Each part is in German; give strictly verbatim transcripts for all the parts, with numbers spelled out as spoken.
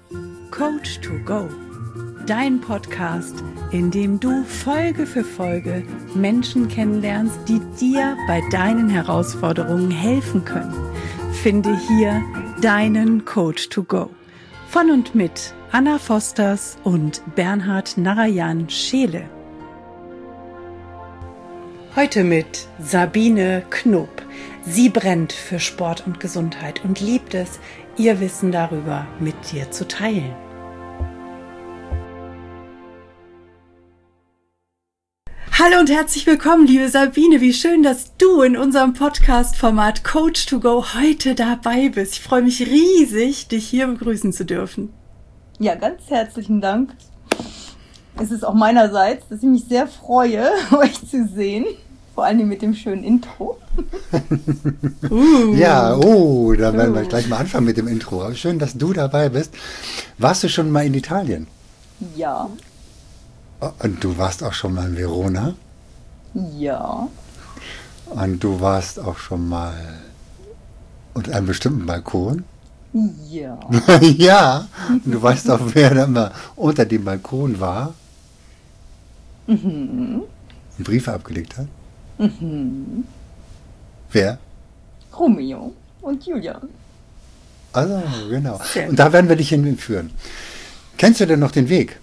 Coach to Go, dein Podcast, in dem du Folge für Folge Menschen kennenlernst, die dir bei deinen Herausforderungen helfen können. Finde hier deinen Coach to Go. Von und mit Anna Fosters und Bernhard Narayan Scheele. Heute mit Sabine Knoop. Sie brennt für Sport und Gesundheit und liebt es, ihr Wissen darüber mit dir zu teilen. Hallo und herzlich willkommen, liebe Sabine. Wie schön, dass du in unserem Podcast-Format Coach to Go heute dabei bist. Ich freue mich riesig, dich hier begrüßen zu dürfen. Ja, ganz herzlichen Dank. Es ist auch meinerseits, dass ich mich sehr freue, euch zu sehen. Vor allem mit dem schönen Intro. uh. Ja, oh, da werden wir gleich mal anfangen mit dem Intro. Aber schön, dass du dabei bist. Warst du schon mal in Italien? Ja. Und du warst auch schon mal in Verona? Ja. Und du warst auch schon mal unter einem bestimmten Balkon? Ja. Ja. Und du weißt auch, wer da immer unter dem Balkon war? Mhm. Und Briefe abgelegt hat? Mhm. Wer? Romeo und Julia. Also, genau. Und da werden wir dich hinführen. Kennst du denn noch den Weg?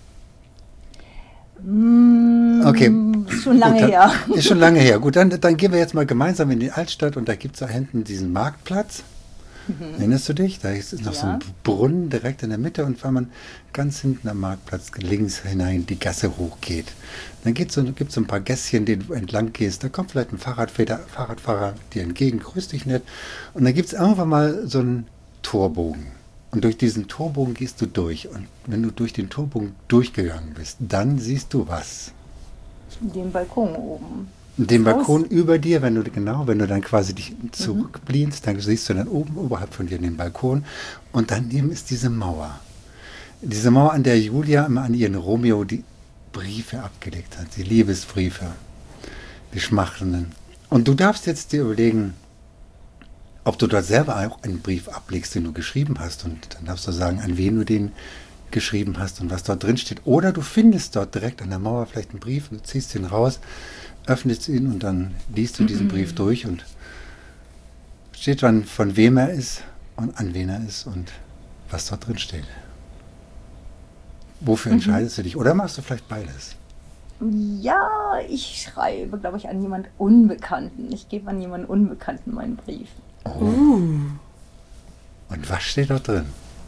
Okay. Schon lange Gut, dann, her. Ist schon lange her. Gut, dann, dann gehen wir jetzt mal gemeinsam in die Altstadt und da gibt es da hinten diesen Marktplatz. Mhm. Erinnerst du dich? Da ist noch ja. so ein Brunnen direkt in der Mitte und wenn man ganz hinten am Marktplatz links hinein die Gasse hochgeht, dann gibt es so, so ein paar Gässchen, die du entlang gehst. Da kommt vielleicht ein Fahrradfahrer, Fahrradfahrer dir entgegen, grüßt dich nett. Und dann gibt es irgendwann mal so einen Torbogen. Und durch diesen Torbogen gehst du durch. Und wenn du durch den Torbogen durchgegangen bist, dann siehst du was? Den Balkon oben. Den Balkon über dir, wenn du genau, wenn du dann quasi dich zurücklehnst, dann siehst du dann oben oberhalb von dir den Balkon und daneben ist diese Mauer. Diese Mauer, an der Julia immer an ihren Romeo die Briefe abgelegt hat, die Liebesbriefe, die schmachtenden. Und du darfst jetzt dir überlegen, ob du dort selber auch einen Brief ablegst, den du geschrieben hast, und dann darfst du sagen, an wen du den geschrieben hast und was dort drin steht. Oder du findest dort direkt an der Mauer vielleicht einen Brief und du ziehst ihn raus, öffnest ihn und dann liest du diesen Brief durch und steht dann, von wem er ist und an wen er ist und was dort drin steht. Wofür mhm. entscheidest du dich? Oder machst du vielleicht beides? Ja, ich schreibe, glaube ich, an jemand Unbekannten. Ich gebe an jemanden Unbekannten meinen Brief. Oh. Uh. Und was steht dort drin?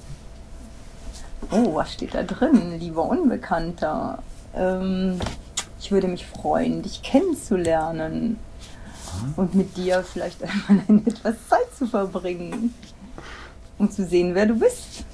Oh, was steht da drin, lieber Unbekannter? Ähm... Ich würde mich freuen, dich kennenzulernen und mit dir vielleicht einmal etwas Zeit zu verbringen, um zu sehen, wer du bist.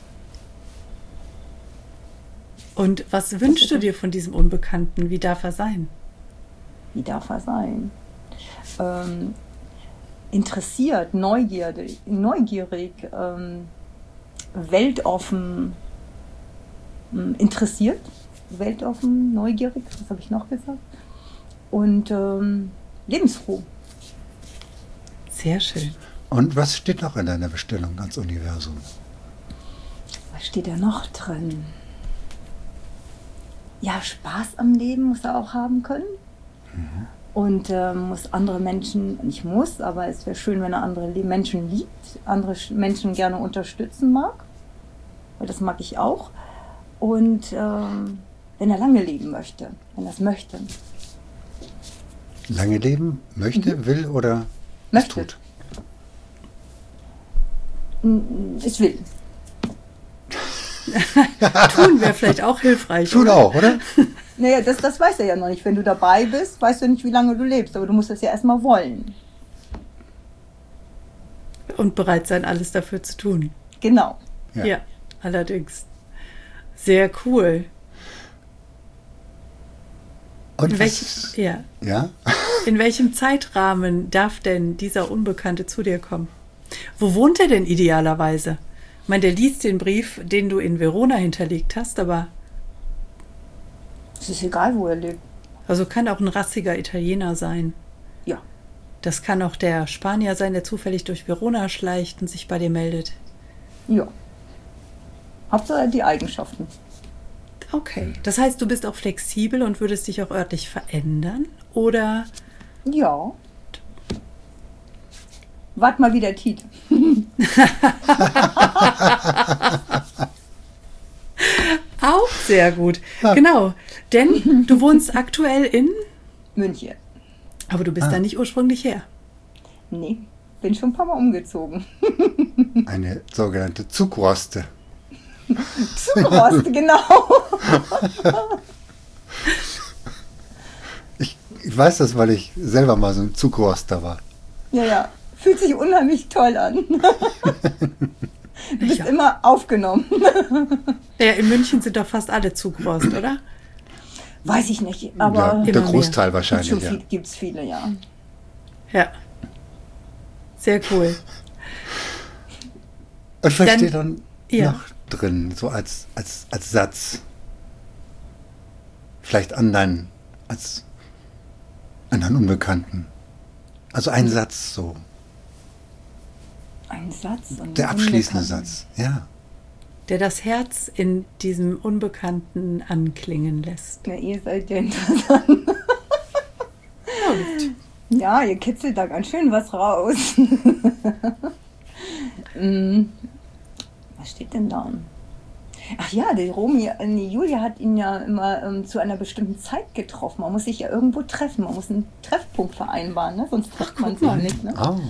Und was wünschst du dir von diesem Unbekannten? Wie darf er sein? Wie darf er sein? Ähm, interessiert, neugierig, neugierig ähm, weltoffen, ähm, interessiert. Weltoffen, neugierig, was habe ich noch gesagt? Und ähm, lebensfroh. Sehr schön. Und was steht noch in deiner Bestellung ans Universum? Was steht da noch drin? Ja, Spaß am Leben muss er auch haben können. Mhm. Und äh, muss andere Menschen, nicht muss, aber es wäre schön, wenn er andere Menschen liebt, andere Menschen gerne unterstützen mag. Weil das mag ich auch. Und ähm, wenn er lange leben möchte, wenn er es möchte. Lange leben möchte, mhm. will oder möchte. Es tut? Es will. Tun wäre vielleicht auch hilfreich. Tun oder? auch, oder? Naja, das, das weiß er ja noch nicht. Wenn du dabei bist, weißt du nicht, wie lange du lebst. Aber du musst es ja erstmal wollen. Und bereit sein, alles dafür zu tun. Genau. Ja, ja, allerdings. Sehr cool. Und in, welchem, ja. Ja? In welchem Zeitrahmen darf denn dieser Unbekannte zu dir kommen? Wo wohnt er denn idealerweise? Ich meine, der liest den Brief, den du in Verona hinterlegt hast, aber... Es ist egal, wo er lebt. Also kann auch ein rassiger Italiener sein. Ja. Das kann auch der Spanier sein, der zufällig durch Verona schleicht und sich bei dir meldet. Ja. Hauptsache die Eigenschaften. Okay, das heißt, du bist auch flexibel und würdest dich auch örtlich verändern, oder? Ja. Wart mal, wie der Titel. Auch sehr gut. Ja. Genau, denn du wohnst aktuell in München. Aber du bist ah. da nicht ursprünglich her. Nee, bin schon ein paar Mal umgezogen. Eine sogenannte Zugroste. Zugroste, genau. ich, ich weiß das, weil ich selber mal so ein Zugroster war. Ja, ja. Fühlt sich unheimlich toll an. Du bist ja. immer aufgenommen. Ja, in München sind doch fast alle Zugrost, oder? Weiß ich nicht, aber... Ja, der Großteil mehr. wahrscheinlich, Gibt ja. Viel, gibt's viele, ja. Ja. Sehr cool. Und was steht dann ja. noch drin, so als, als, als Satz? Vielleicht an deinen, als an einen Unbekannten. Also ein Satz so. Ein Satz? Und der abschließende Satz, ja. Der das Herz in diesem Unbekannten anklingen lässt. Ja, ihr seid ja interessant. Ja, ihr kitzelt da ganz schön was raus. Was steht denn da? Ach ja, die Romy, die Julia hat ihn ja immer ähm, zu einer bestimmten Zeit getroffen. Man muss sich ja irgendwo treffen. Man muss einen Treffpunkt vereinbaren, ne? Sonst trifft man sich nicht. Ne? Oh.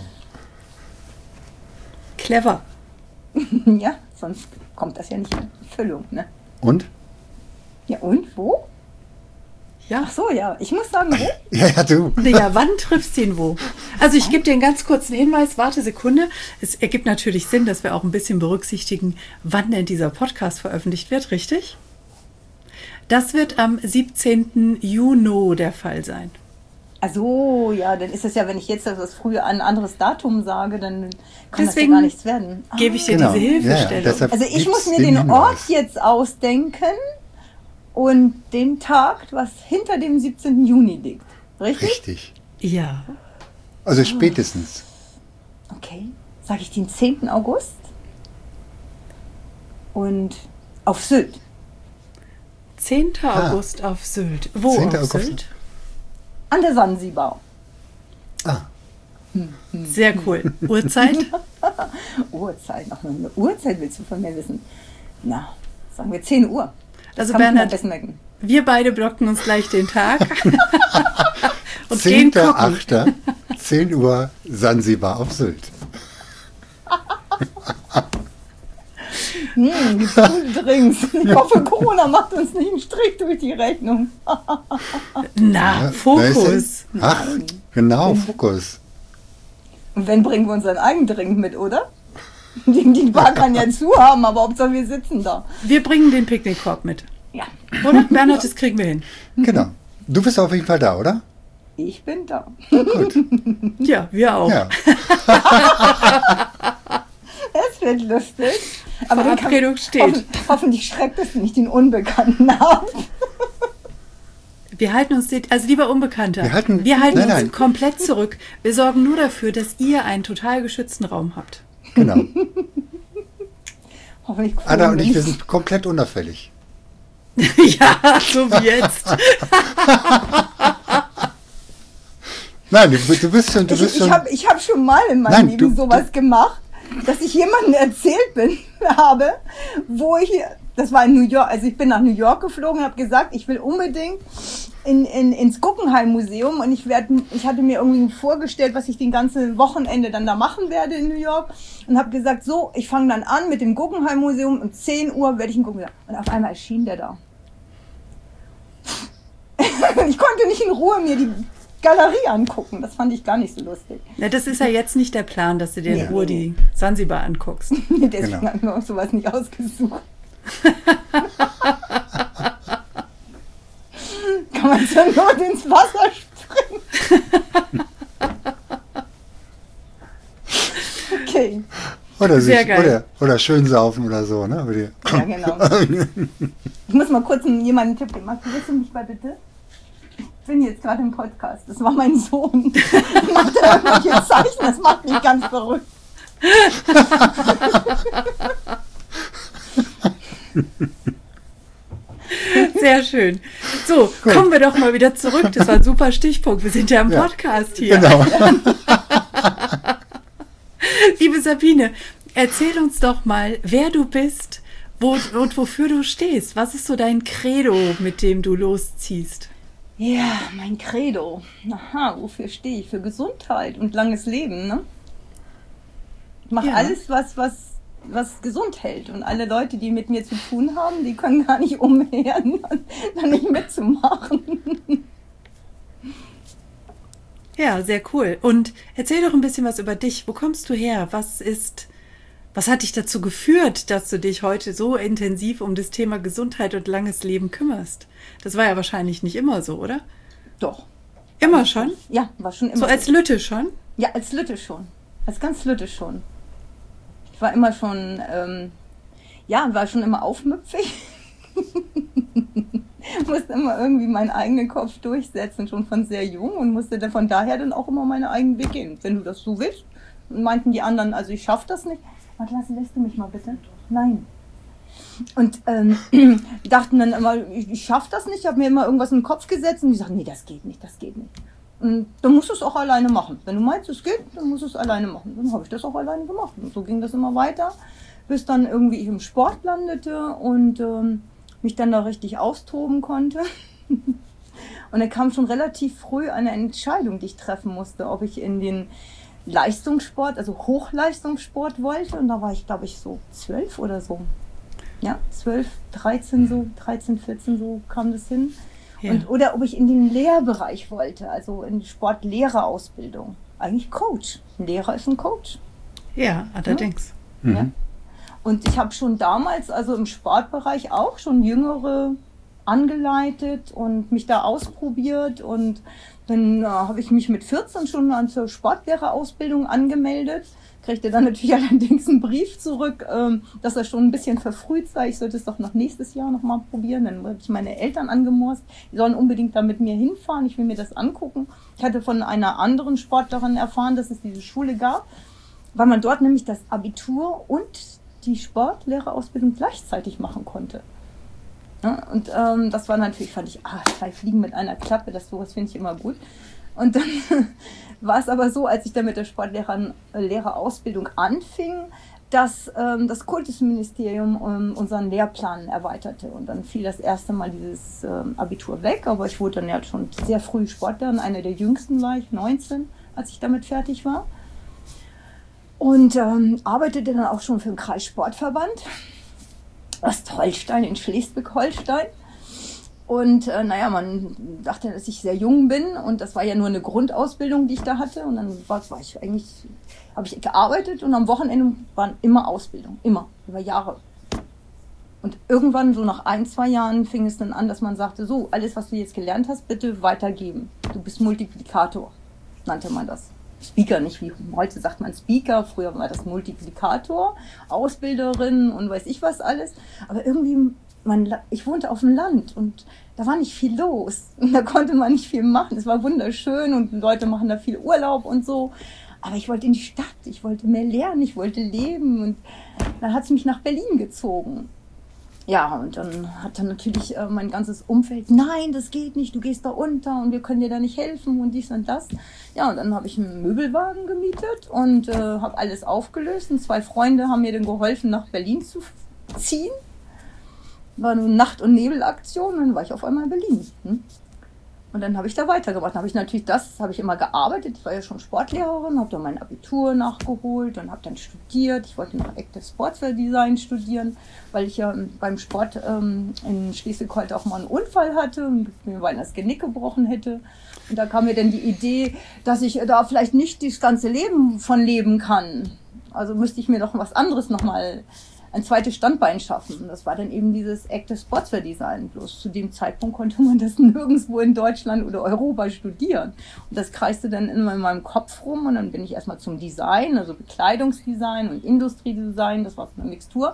Clever. Ja, sonst kommt das ja nicht in Erfüllung. Ne? Und? Ja, und? Wo? Ja. Ach so, ja. Ich muss sagen, wo? Ja, ja, du. Ja, wann triffst du ihn wo? Also ich gebe dir einen ganz kurzen Hinweis. Warte Sekunde. Es ergibt natürlich Sinn, dass wir auch ein bisschen berücksichtigen, wann denn dieser Podcast veröffentlicht wird, richtig? Das wird am siebzehnten Juni der Fall sein. Ach so, ja, dann ist es ja, wenn ich jetzt das früher ein anderes Datum sage, dann kann Deswegen das ja gar nichts werden. Ah. Gebe ich dir genau. diese Hilfestellung. Ja, ja, also ich muss mir den, den Ort jetzt ausdenken und den Tag, was hinter dem siebzehnten Juni liegt. Richtig? Richtig. Ja. Also spätestens. Okay. Sage ich den zehnten August? Und auf Sylt. zehnten August ah. auf Sylt. Wo auf August? Sylt? An der Sansibar. Ah. Sehr cool. Uhrzeit? Uhrzeit. Noch eine Uhrzeit willst du von mir wissen? Na, sagen wir zehn Uhr. Das also Bernhard, wir beide blocken uns gleich den Tag. Und gehen gucken. achter zehn Uhr Sansibar auf Sylt. Hm, die guten Drinks. Ich hoffe, Corona macht uns nicht einen Strich durch die Rechnung. Na, ja, Fokus. Ach, genau, Fokus. Und wenn, bringen wir unseren eigenen Drink mit, oder? Die, die Bar kann ja zu haben, aber Hauptsache wir sitzen da. Wir bringen den Picknickkorb mit. Ja. Oder? Bernhard, das kriegen wir hin. Genau. Du bist auf jeden Fall da, oder? Ich bin da. Gut. Ja, wir auch. Ja. Es wird lustig. Aber Verabredung steht. Hoffen, hoffentlich schreckt es nicht den Unbekannten ab. Wir halten uns, also lieber Unbekannter, wir halten, wir halten nein, uns nein. komplett zurück. Wir sorgen nur dafür, dass ihr einen total geschützten Raum habt. Genau. Hoffentlich Anna und ich, wir sind komplett unauffällig. Ja, so wie jetzt. Nein, du, du bist schon... Du bist ich schon ich habe ich hab schon mal in meinem nein, Leben du, sowas du, gemacht, dass ich jemandem erzählt bin, habe, wo ich... Das war in New York, also ich bin nach New York geflogen und habe gesagt, ich will unbedingt in, in, ins Guggenheim-Museum und ich, werd, ich hatte mir irgendwie vorgestellt, was ich den ganzen Wochenende dann da machen werde in New York und habe gesagt, so, ich fange dann an mit dem Guggenheim-Museum und zehn Uhr werde ich in Guggenheim. Und auf einmal erschien der da. Ich konnte nicht in Ruhe mir die Galerie angucken, das fand ich gar nicht so lustig. Ja, das ist ja jetzt nicht der Plan, dass du dir in Ruhe die Sansibar anguckst. Nee, deswegen genau. haben wir uns sowas nicht ausgesucht. Kann man zur Not ins Wasser springen? Okay. Oder, Sehr sich, geil. Oder, oder schön saufen oder so, ne? Ja, genau. Ich muss mal kurz jemanden einen Tipp geben. Magst du mich mal bitte? Ich bin jetzt gerade im Podcast. Das war mein Sohn. Ich mache da irgendwelche Zeichen, das macht mich ganz verrückt. schön. So, Gut. kommen wir doch mal wieder zurück. Das war ein super Stichpunkt. Wir sind ja im Podcast ja, hier. Genau. Liebe Sabine, erzähl uns doch mal, wer du bist wo, und wofür du stehst. Was ist so dein Credo, mit dem du losziehst? Ja, mein Credo. Aha, wofür stehe ich? Für Gesundheit und langes Leben, ne? Ich mache ja. alles, was, was, was gesund hält. Und alle Leute, die mit mir zu tun haben, die können gar nicht umher, da nicht mitzumachen. Ja, sehr cool. Und erzähl doch ein bisschen was über dich. Wo kommst du her? Was ist, was hat dich dazu geführt, dass du dich heute so intensiv um das Thema Gesundheit und langes Leben kümmerst? Das war ja wahrscheinlich nicht immer so, oder? Doch. Immer schon? Ja, war schon immer so. So als Lütte schon? Ja, als Lütte schon. Als ganz Lütte schon. Ich war immer schon, ähm, ja, war schon immer aufmüpfig. Musste immer irgendwie meinen eigenen Kopf durchsetzen, schon von sehr jung, und musste dann von daher dann auch immer meine eigenen Weg gehen. Wenn du das so willst, meinten die anderen, also ich schaffe das nicht. Warte, lässt du mich mal bitte? Nein. Und ähm, die dachten dann immer, ich, ich schaffe das nicht, ich habe mir immer irgendwas in den Kopf gesetzt und die sagten, nee, das geht nicht, das geht nicht. Und dann musst du es auch alleine machen. Wenn du meinst, es geht, dann musst du es alleine machen. Dann habe ich das auch alleine gemacht. Und so ging das immer weiter, bis dann irgendwie ich im Sport landete und ähm, mich dann da richtig austoben konnte. Und dann kam schon relativ früh eine Entscheidung, die ich treffen musste, ob ich in den Leistungssport, also Hochleistungssport wollte. Und da war ich, glaube ich, so zwölf oder so. Ja, zwölf, dreizehn so, dreizehn, vierzehn so kam das hin. Ja. Und, oder ob ich in den Lehrbereich wollte, also in Sportlehrerausbildung. Eigentlich Coach. Ein Lehrer ist ein Coach. Ja, allerdings. Ja. Mhm. Ja. Und ich habe schon damals, also im Sportbereich auch, schon Jüngere angeleitet und mich da ausprobiert. Und dann äh, habe ich mich mit vierzehn schon an zur Sportlehrerausbildung angemeldet. Kriegte dann natürlich allerdings einen Brief zurück, ähm, dass er schon ein bisschen verfrüht sei. Ich sollte es doch noch nächstes Jahr noch mal probieren. Dann habe ich meine Eltern angemorst. Die sollen unbedingt da mit mir hinfahren. Ich will mir das angucken. Ich hatte von einer anderen Sportlerin erfahren, dass es diese Schule gab, weil man dort nämlich das Abitur und die Sportlehrerausbildung gleichzeitig machen konnte. Ja, und ähm, das war natürlich, fand ich, ah, zwei Fliegen mit einer Klappe, das sowas finde ich immer gut. Und dann war es aber so, als ich dann mit der Sportlehrerausbildung anfing, dass ähm, das Kultusministerium ähm, unseren Lehrplan erweiterte. Und dann fiel das erste Mal dieses ähm, Abitur weg, aber ich wurde dann ja schon sehr früh Sportlerin, einer der jüngsten war ich, neunzehn, als ich damit fertig war. Und ähm, arbeitete dann auch schon für den Kreissportverband Ostholstein in Schleswig-Holstein. Und äh, naja, man dachte, dass ich sehr jung bin und das war ja nur eine Grundausbildung, die ich da hatte. Und dann war, war ich eigentlich, habe ich gearbeitet und am Wochenende waren immer Ausbildung, immer, über Jahre. Und irgendwann, so nach ein, zwei Jahren, fing es dann an, dass man sagte, so, alles, was du jetzt gelernt hast, bitte weitergeben. Du bist Multiplikator, nannte man das. Speaker, nicht wie heute sagt man Speaker, früher war das Multiplikator, Ausbilderin und weiß ich was alles. Aber irgendwie, man, ich wohnte auf dem Land und da war nicht viel los. Und da konnte man nicht viel machen. Es war wunderschön und Leute machen da viel Urlaub und so. Aber ich wollte in die Stadt, ich wollte mehr lernen, ich wollte leben. Und dann hat es mich nach Berlin gezogen. Ja, und dann hat dann natürlich äh, mein ganzes Umfeld, nein, das geht nicht, du gehst da unter und wir können dir da nicht helfen und dies und das. Ja, und dann habe ich einen Möbelwagen gemietet und äh, habe alles aufgelöst. Und zwei Freunde haben mir dann geholfen, nach Berlin zu ziehen. War eine Nacht- und Nebelaktion und dann war ich auf einmal in Berlin. Hm? Und dann habe ich da weitergemacht. Dann habe ich natürlich das, habe ich immer gearbeitet. Ich war ja schon Sportlehrerin, habe dann mein Abitur nachgeholt und habe dann studiert. Ich wollte noch Active Sportswear Design studieren, weil ich ja beim Sport ähm, in Schleswig-Holstein auch mal einen Unfall hatte und mir beinahe das Genick gebrochen hätte. Und da kam mir dann die Idee, dass ich da vielleicht nicht das ganze Leben von leben kann. Also müsste ich mir doch was anderes nochmal, ein zweites Standbein schaffen. Und das war dann eben dieses Active Sportswear Design. Bloß zu dem Zeitpunkt konnte man das nirgendwo in Deutschland oder Europa studieren. Und das kreiste dann in meinem Kopf rum und dann bin ich erstmal zum Design, also Bekleidungsdesign und Industriedesign, das war so eine Mixtur.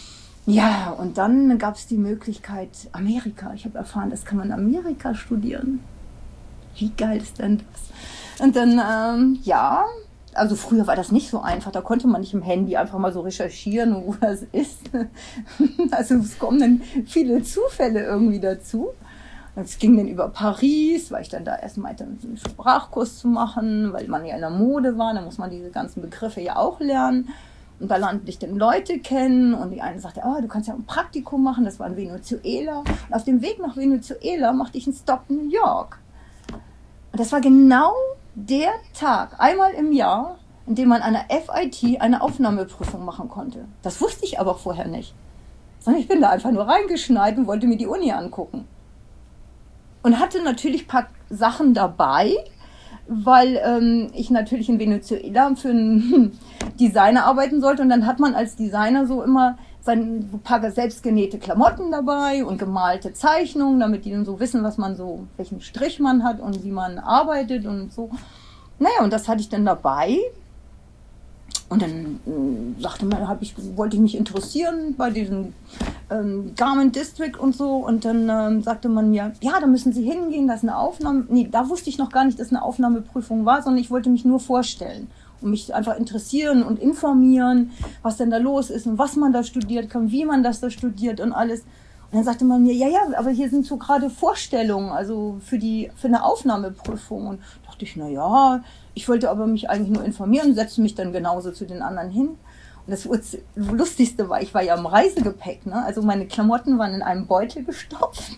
Ja, und dann gab es die Möglichkeit Amerika. Ich habe erfahren, das kann man in Amerika studieren. Wie geil ist denn das? Und dann, ähm, ja, Also früher war das nicht so einfach, da konnte man nicht im Handy einfach mal so recherchieren, wo das ist. Also es kommen dann viele Zufälle irgendwie dazu. Es ging dann über Paris, weil ich dann da erst meinte, einen Sprachkurs zu machen, weil man ja in der Mode war, da muss man diese ganzen Begriffe ja auch lernen. Und da lernte ich dann Leute kennen und die eine sagte, oh, du kannst ja ein Praktikum machen, das war in Venezuela. Und auf dem Weg nach Venezuela machte ich einen Stop in New York. Und das war genau der Tag, einmal im Jahr, in dem man an der F I T eine Aufnahmeprüfung machen konnte. Das wusste ich aber vorher nicht. Sondern ich bin da einfach nur reingeschneit und wollte mir die Uni angucken. Und hatte natürlich ein paar Sachen dabei, weil ähm, ich natürlich in Venezuela für einen Designer arbeiten sollte. Und dann hat man als Designer so immer sein ein paar selbstgenähte Klamotten dabei und gemalte Zeichnungen, damit die dann so wissen, was man so, welchen Strich man hat und wie man arbeitet und so. Naja, und das hatte ich dann dabei. Und dann äh, sagte man, hab ich, wollte ich mich interessieren bei diesem ähm, Garment District und so. Und dann ähm, sagte man mir, ja, da müssen Sie hingehen, das ist eine Aufnahme. Nee, da wusste ich noch gar nicht, dass es eine Aufnahmeprüfung war, sondern ich wollte mich nur vorstellen und mich einfach interessieren und informieren, was denn da los ist und was man da studiert kann, wie man das da studiert und alles. Und dann sagte man mir, ja, ja, aber hier sind so gerade Vorstellungen, also für die für eine Aufnahmeprüfung. Und dachte ich, na ja, ich wollte aber mich eigentlich nur informieren, setzte mich dann genauso zu den anderen hin. Und das Lustigste war, ich war ja im Reisegepäck, ne? Also meine Klamotten waren in einem Beutel gestopft.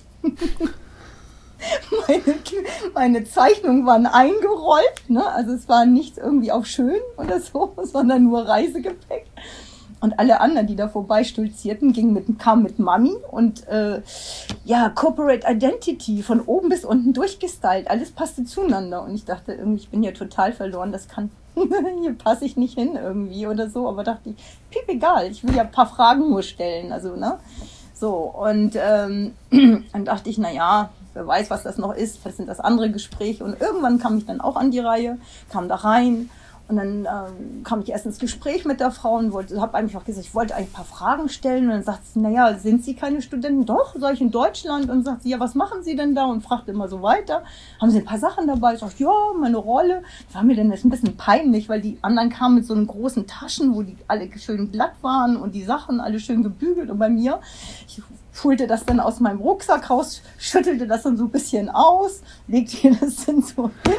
Meine, meine Zeichnungen waren eingerollt, ne? Also es war nichts irgendwie auf schön oder so, sondern nur Reisegepäck. Und alle anderen, die da vorbeistolzierten, gingen mit, kamen mit Mami und äh, ja, Corporate Identity von oben bis unten durchgestylt. Alles passte zueinander. Und ich dachte irgendwie, ich bin ja total verloren, das kann, hier passe ich nicht hin irgendwie oder so. Aber dachte ich, piep, egal, ich will ja ein paar Fragen nur stellen. Also, ne? So, und ähm, dann dachte ich, na ja, wer weiß, was das noch ist, was sind das andere Gespräche. Und irgendwann kam ich dann auch an die Reihe, kam da rein. Und dann ähm, kam ich erst ins Gespräch mit der Frau und wollte, habe einfach gesagt, ich wollte eigentlich ein paar Fragen stellen. Und dann sagt sie, naja, sind Sie keine Studenten? Doch, sag ich, in Deutschland. Und sagt sie, ja, was machen Sie denn da? Und fragte immer so weiter. Haben Sie ein paar Sachen dabei? Ich sagte, ja, meine Rolle. Das war mir dann jetzt ein bisschen peinlich, weil die anderen kamen mit so einen großen Taschen, wo die alle schön glatt waren und die Sachen alle schön gebügelt. Und bei mir, ich holte das dann aus meinem Rucksack raus, schüttelte das dann so ein bisschen aus, legte das dann so hin.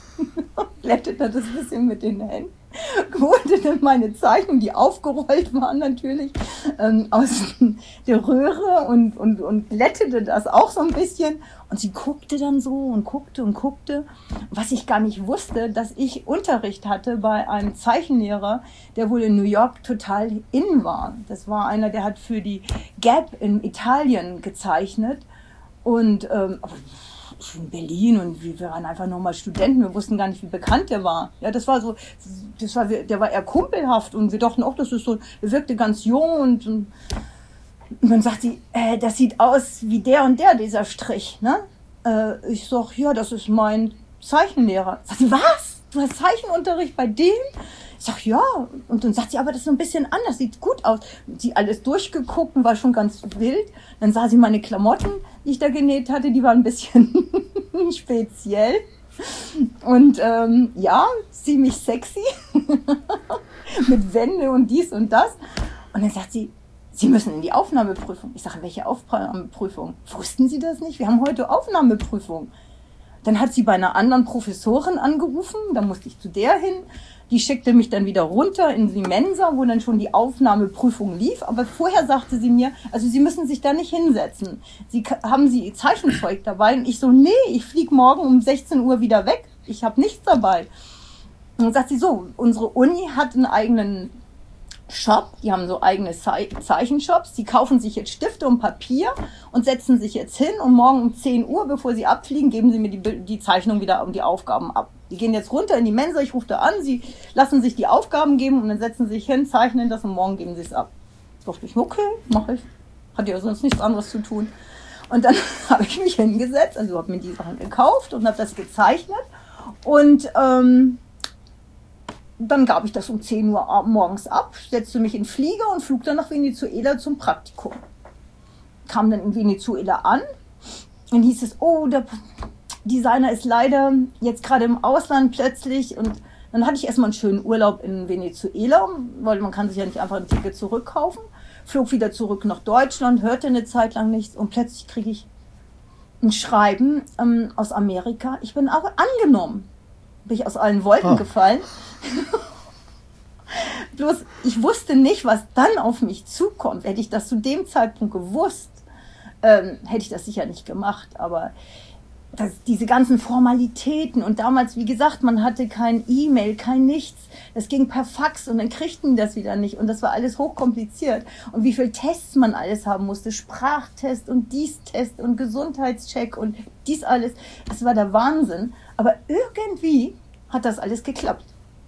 Glättete das ein bisschen mit den Händen, holte dann meine Zeichnungen, die aufgerollt waren natürlich, ähm, aus der Röhre und, und, und glättete das auch so ein bisschen. Und sie guckte dann so und guckte und guckte. Was ich gar nicht wusste, dass ich Unterricht hatte bei einem Zeichenlehrer, der wohl in New York total in war. Das war einer, der hat für die Gap in Italien gezeichnet. Und ähm, in Berlin und wir waren einfach nochmal Studenten, wir wussten gar nicht, wie bekannt der war. Ja, das war so, das war, der war eher kumpelhaft und wir dachten auch, das ist so, er wirkte ganz jung und, und dann sagt sie, äh, das sieht aus wie der und der, dieser Strich, ne? Äh, ich sag, ja, das ist mein Zeichenlehrer. Sagt sie, was? Du hast Zeichenunterricht bei dem? Ich sag, ja. Und dann sagt sie, aber das ist so ein bisschen anders, sieht gut aus. Sie alles durchgeguckt und war schon ganz wild. Dann sah sie meine Klamotten, die ich da genäht hatte, die waren ein bisschen speziell. Und ähm, ja, ziemlich sexy. Mit Wände und dies und das. Und dann sagt sie, Sie müssen in die Aufnahmeprüfung. Ich sage, welche Aufnahmeprüfung? Wussten Sie das nicht? Wir haben heute Aufnahmeprüfung. Dann hat sie bei einer anderen Professorin angerufen, da musste ich zu der hin. Die schickte mich dann wieder runter in die Mensa, wo dann schon die Aufnahmeprüfung lief. Aber vorher sagte sie mir, also Sie müssen sich da nicht hinsetzen. Sie, haben Sie Ihr Zeichenzeug dabei? Und ich so, nee, ich fliege morgen um sechzehn Uhr wieder weg. Ich habe nichts dabei. Und dann sagt sie so, unsere Uni hat einen eigenen Shop, die haben so eigene Zeichenshops, die kaufen sich jetzt Stifte und Papier und setzen sich jetzt hin und morgen um zehn Uhr, bevor sie abfliegen, geben sie mir die, die Zeichnung wieder und die Aufgaben ab. Die gehen jetzt runter in die Mensa, ich rufe da an, sie lassen sich die Aufgaben geben und dann setzen sie sich hin, zeichnen das und morgen geben sie es ab. Da dachte ich, okay, mache ich. Hatte ja sonst nichts anderes zu tun. Und dann habe ich mich hingesetzt, also habe mir die Sachen gekauft und habe das gezeichnet und ähm, dann gab ich das um zehn Uhr morgens ab, setzte mich in den Flieger und flog dann nach Venezuela zum Praktikum. Kam dann in Venezuela an und hieß es, oh, der Designer ist leider jetzt gerade im Ausland plötzlich und Dann hatte ich erstmal einen schönen Urlaub in Venezuela, weil man kann sich ja nicht einfach ein Ticket zurückkaufen. Flog wieder zurück nach Deutschland, hörte eine Zeit lang nichts und plötzlich kriege ich ein Schreiben ähm, aus Amerika. Ich bin aber angenommen. Bin ich aus allen Wolken oh. gefallen. Bloß, ich wusste nicht, was dann auf mich zukommt. Hätte ich das zu dem Zeitpunkt gewusst, ähm, hätte ich das sicher nicht gemacht. Aber das, diese ganzen Formalitäten und damals, wie gesagt, man hatte kein E-Mail, kein nichts. Das ging per Fax und dann kriegten die das wieder nicht. Und das war alles hochkompliziert. Und wie viele Tests man alles haben musste. Sprachtest und dies Test und Gesundheitscheck und dies alles. Das war der Wahnsinn. Aber irgendwie hat das alles geklappt.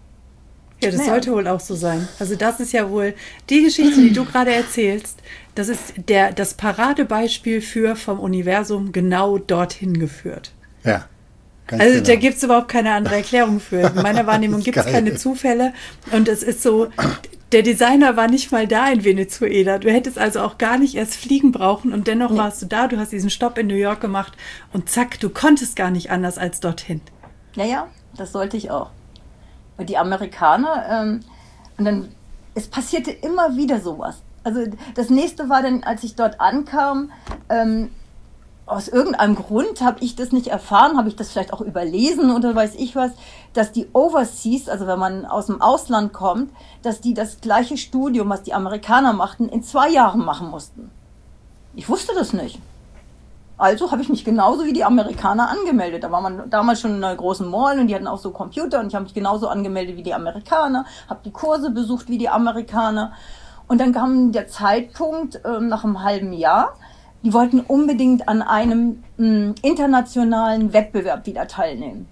Ja, das naja. sollte wohl auch so sein. Also das ist ja wohl die Geschichte, die du gerade erzählst. Das ist der, das Paradebeispiel für vom Universum genau dorthin geführt. Ja. Ganz also genau. Da gibt es überhaupt keine andere Erklärung für. In meiner Wahrnehmung gibt es keine Zufälle. Und es ist so, der Designer war nicht mal da in Venezuela. Du hättest also auch gar nicht erst fliegen brauchen und dennoch nee. warst du da. Du hast diesen Stopp in New York gemacht und zack, du konntest gar nicht anders als dorthin. Ja, ja, das sollte ich auch. Und die Amerikaner, ähm, und dann, es passierte immer wieder sowas. Also das nächste war dann, als ich dort ankam, ähm, aus irgendeinem Grund habe ich das nicht erfahren, habe ich das vielleicht auch überlesen oder weiß ich was, dass die Overseas, also wenn man aus dem Ausland kommt, dass die das gleiche Studium, was die Amerikaner machten, in zwei Jahren machen mussten. Ich wusste das nicht. Also habe ich mich genauso wie die Amerikaner angemeldet. Da war man damals schon in einer großen Mall und die hatten auch so Computer und ich habe mich genauso angemeldet wie die Amerikaner, habe die Kurse besucht wie die Amerikaner. Und dann kam der Zeitpunkt äh, nach einem halben Jahr, die wollten unbedingt an einem mh, internationalen Wettbewerb wieder teilnehmen.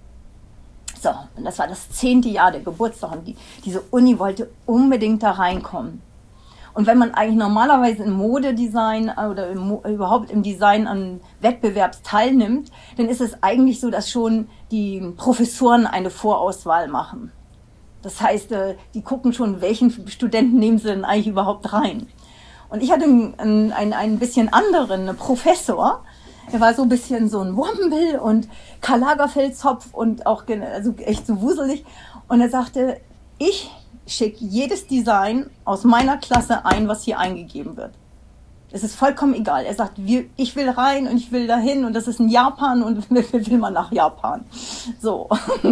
So, und das war das zehnte Jahr, der Geburtstag und die, diese Uni wollte unbedingt da reinkommen. Und wenn man eigentlich normalerweise im Modedesign oder im, überhaupt im Design an Wettbewerbs teilnimmt, dann ist es eigentlich so, dass schon die Professoren eine Vorauswahl machen. Das heißt, die gucken schon, welchen Studenten nehmen sie denn eigentlich überhaupt rein. Und ich hatte einen, einen, einen bisschen anderen Professor, der war so ein bisschen so ein Womble und Karl Lagerfeld-Zopf und auch also echt so wuselig. Und er sagte, ich schicke jedes Design aus meiner Klasse ein, was hier eingegeben wird. Es ist vollkommen egal. Er sagt, wir, ich will rein und ich will dahin und das ist in Japan und wir will mal nach Japan. So.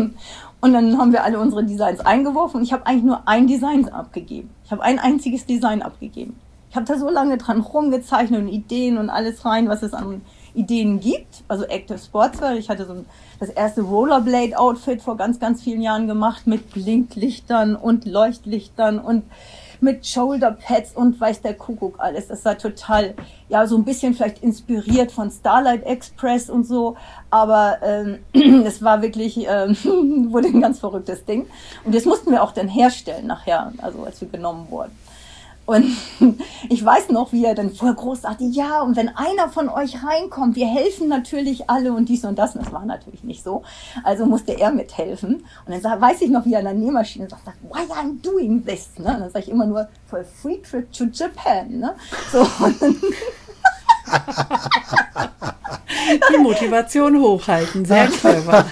Und dann haben wir alle unsere Designs eingeworfen und ich habe eigentlich nur ein Design abgegeben. Ich habe ein einziges Design abgegeben. Ich habe da so lange dran rumgezeichnet und Ideen und alles rein, was es an Ideen gibt. Also Active Sportswear. Ich hatte so ein, das erste Rollerblade-Outfit vor ganz, ganz vielen Jahren gemacht mit Blinklichtern und Leuchtlichtern und mit Shoulderpads und weiß der Kuckuck alles. Das war total, ja, so ein bisschen vielleicht inspiriert von Starlight Express und so. Aber ähm, es war wirklich, ähm, wurde ein ganz verrücktes Ding. Und das mussten wir auch dann herstellen nachher, also als wir genommen wurden. Und ich weiß noch, wie er dann voll groß sagte, ja, und wenn einer von euch reinkommt, wir helfen natürlich alle und dies und das. Und das war natürlich nicht so. Also musste er mithelfen. Und dann sag, weiß ich noch, wie er an der Nähmaschine sagt, why I'm doing this? Ne? Und dann sage ich immer nur, for a free trip to Japan. Ne? So, und dann die Motivation hochhalten, sehr clever.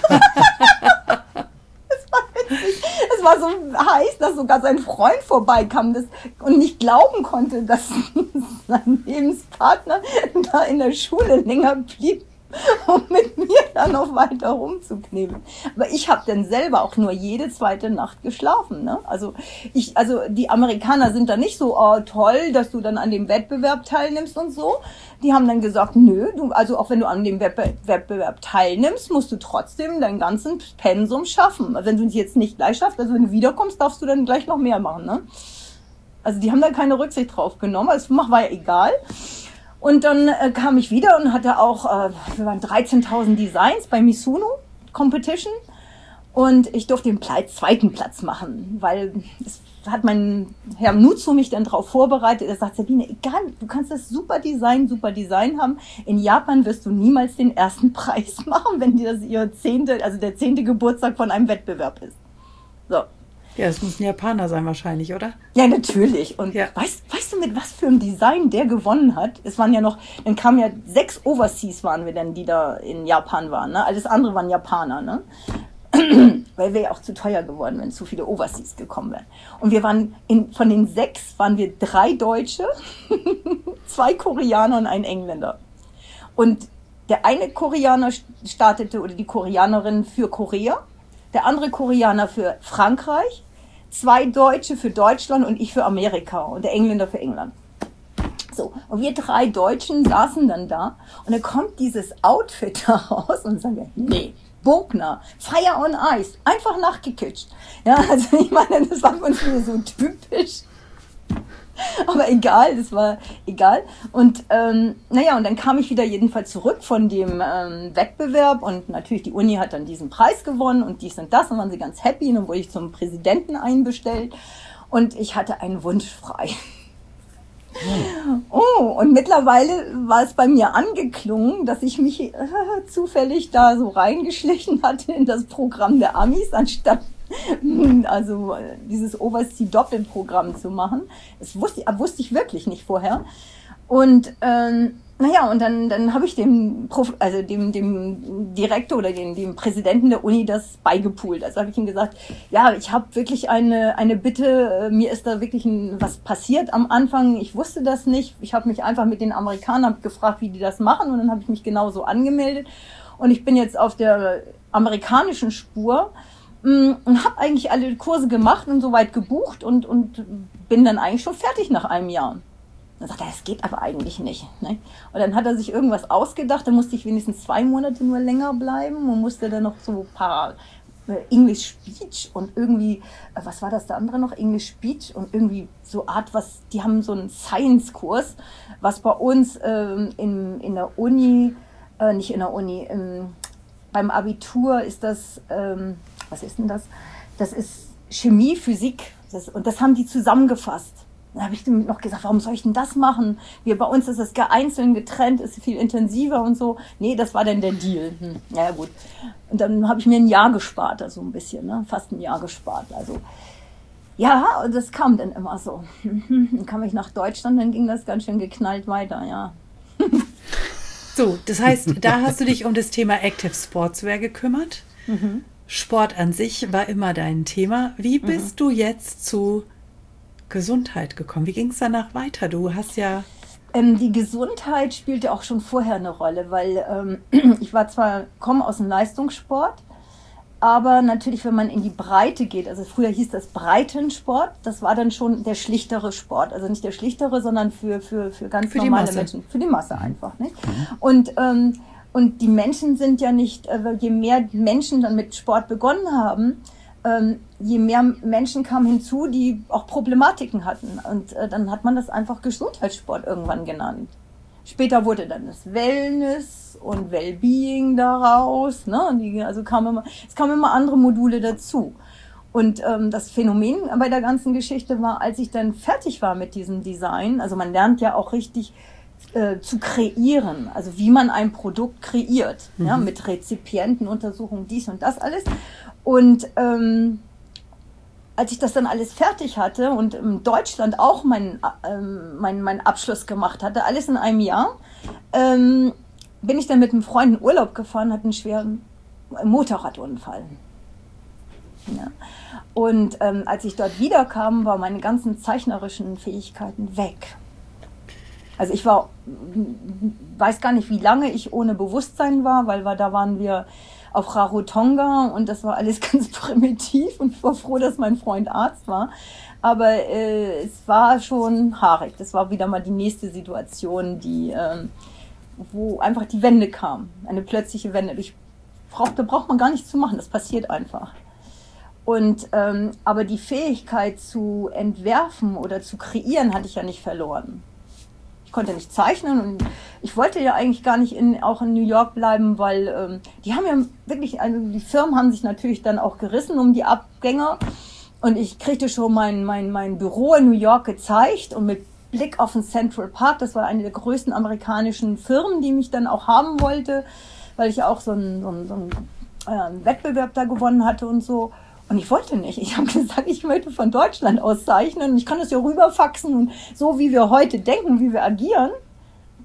Es war so heiß, dass sogar sein Freund vorbeikam das, und nicht glauben konnte, dass sein Lebenspartner da in der Schule länger blieb, um mit mir dann noch weiter rumzuknebeln. Aber ich habe dann selber auch nur jede zweite Nacht geschlafen. Ne? Also ich, also die Amerikaner sind da nicht so, oh toll, dass du dann an dem Wettbewerb teilnimmst und so. Die haben dann gesagt, nö, du, also auch wenn du an dem Wettbe- Wettbewerb teilnimmst, musst du trotzdem dein ganzen Pensum schaffen. Also wenn du es jetzt nicht gleich schaffst, also wenn du wiederkommst, darfst du dann gleich noch mehr machen. Ne? Also die haben da keine Rücksicht drauf genommen, also das war ja egal. Und dann äh, kam ich wieder und hatte auch, äh, wir waren dreizehntausend Designs bei Mizuno Competition und ich durfte den Platz, zweiten Platz machen, weil es hat mein Herr Nutsu mich dann darauf vorbereitet. Er sagt, Sabine, egal, du kannst das super Design, super Design haben. In Japan wirst du niemals den ersten Preis machen, wenn dir das ihr zehnte, also der zehnte Geburtstag von einem Wettbewerb ist. So. Ja, es muss ein Japaner sein wahrscheinlich, oder? Ja, natürlich. Und ja. Weißt, weißt du, mit was für einem Design der gewonnen hat? Es waren ja noch, dann kamen ja sechs Overseas waren wir dann, die da in Japan waren. Ne? Alles andere waren Japaner. Ne? weil wir ja auch zu teuer geworden, wenn zu viele Overseas gekommen wären. Und wir waren, in, von den sechs waren wir drei Deutsche, zwei Koreaner und ein Engländer. Und der eine Koreaner startete, oder die Koreanerin für Korea, der andere Koreaner für Frankreich, zwei Deutsche für Deutschland und ich für Amerika und der Engländer für England. So, und wir drei Deutschen saßen dann da und dann kommt dieses Outfit da raus und sagen wir, nee, Bogner, Fire on Ice, einfach nachgekitscht. Ja, also ich meine, das war für uns nur so typisch. Aber egal, das war egal. Und ähm, naja, und dann kam ich wieder jedenfalls zurück von dem ähm, Wettbewerb und natürlich die Uni hat dann diesen Preis gewonnen und dies und das und waren sie ganz happy und dann wurde ich zum Präsidenten einbestellt und ich hatte einen Wunsch frei. Oh, und mittlerweile war es bei mir angeklungen, dass ich mich äh, zufällig da so reingeschlichen hatte in das Programm der Amis, anstatt also dieses Overseas-Doppelprogramm zu machen. Das wusste, wusste ich wirklich nicht vorher. Und ähm, naja, und dann, dann habe ich dem, Prof, also dem, dem Direktor oder dem, dem Präsidenten der Uni das beigepoolt. Also habe ich ihm gesagt, ja, ich habe wirklich eine, eine Bitte, mir ist da wirklich ein, was passiert am Anfang. Ich wusste das nicht. Ich habe mich einfach mit den Amerikanern gefragt, wie die das machen und dann habe ich mich genauso angemeldet. Und ich bin jetzt auf der amerikanischen Spur und habe eigentlich alle Kurse gemacht und soweit gebucht und, und bin dann eigentlich schon fertig nach einem Jahr. Dann sagt er, das geht aber eigentlich nicht. Ne? Und dann hat er sich irgendwas ausgedacht, da musste ich wenigstens zwei Monate nur länger bleiben und musste dann noch so ein paar äh, English Speech und irgendwie, äh, was war das der andere noch? English Speech und irgendwie so Art, was, die haben so einen Science-Kurs, was bei uns ähm, in, in der Uni, äh, nicht in der Uni, im, beim Abitur ist das, ähm, was ist denn das? Das ist Chemie, Physik das, und das haben die zusammengefasst. Dann habe ich dem noch gesagt, warum soll ich denn das machen? Wir, bei uns ist es einzeln getrennt, ist viel intensiver und so. Nee, das war dann der Deal. Hm, naja, gut. Und dann habe ich mir ein Jahr gespart, also ein bisschen, ne? Fast ein Jahr gespart. Also ja, und das kam dann immer so. Dann kam ich nach Deutschland, dann ging das ganz schön geknallt weiter, ja. So, das heißt, da hast du dich um das Thema Active Sportswear gekümmert. Mhm. Sport an sich war immer dein Thema. Wie bist mhm. du jetzt zu Gesundheit gekommen? Wie ging es danach weiter? Du hast ja... Ähm, die Gesundheit spielte auch schon vorher eine Rolle, weil ähm, ich war zwar, komme aus dem Leistungssport, aber natürlich, wenn man in die Breite geht, also früher hieß das Breitensport, das war dann schon der schlichtere Sport. Also nicht der schlichtere, sondern für, für, für ganz für normale Menschen. Für die Masse einfach. Nicht? Mhm. Und, ähm, und die Menschen sind ja nicht, äh, je mehr Menschen dann mit Sport begonnen haben, ähm, je mehr Menschen kamen hinzu, die auch Problematiken hatten. Und äh, dann hat man das einfach Gesundheitssport irgendwann genannt. Später wurde dann das Wellness und Wellbeing daraus. Ne? Die, also kam immer, es kamen immer andere Module dazu. Und ähm, das Phänomen bei der ganzen Geschichte war, als ich dann fertig war mit diesem Design, also man lernt ja auch richtig äh, zu kreieren, also wie man ein Produkt kreiert, mhm. ja, mit Rezipientenuntersuchungen, dies und das alles. Und ähm, als ich das dann alles fertig hatte und in Deutschland auch meinen ähm, mein, mein Abschluss gemacht hatte, alles in einem Jahr, ähm, bin ich dann mit einem Freund in Urlaub gefahren, hatte einen schweren Motorradunfall. Ja. Und ähm, als ich dort wiederkam, waren meine ganzen zeichnerischen Fähigkeiten weg. Also ich war, weiß gar nicht, wie lange ich ohne Bewusstsein war, weil wir, da waren wir auf Rarotonga und das war alles ganz primitiv und ich war froh, dass mein Freund Arzt war. Aber äh, es war schon haarig. Das war wieder mal die nächste Situation, die, äh, wo einfach die Wende kam. Eine plötzliche Wende. Ich brauch, da braucht man gar nichts zu machen, das passiert einfach. Und, ähm, aber die Fähigkeit zu entwerfen oder zu kreieren hatte ich ja nicht verloren. Ich konnte nicht zeichnen und ich wollte ja eigentlich gar nicht in, auch in New York bleiben, weil ähm, die haben ja wirklich, also die Firmen haben sich natürlich dann auch gerissen um die Abgänger und ich kriegte schon mein, mein, mein Büro in New York gezeigt und mit Blick auf den Central Park, das war eine der größten amerikanischen Firmen, die mich dann auch haben wollte, weil ich ja auch so einen, so einen, so einen äh, Wettbewerb da gewonnen hatte und so. Und ich wollte nicht. Ich habe gesagt, ich möchte von Deutschland aus zeichnen. Und ich kann das ja rüberfaxen. Und so wie wir heute denken, wie wir agieren,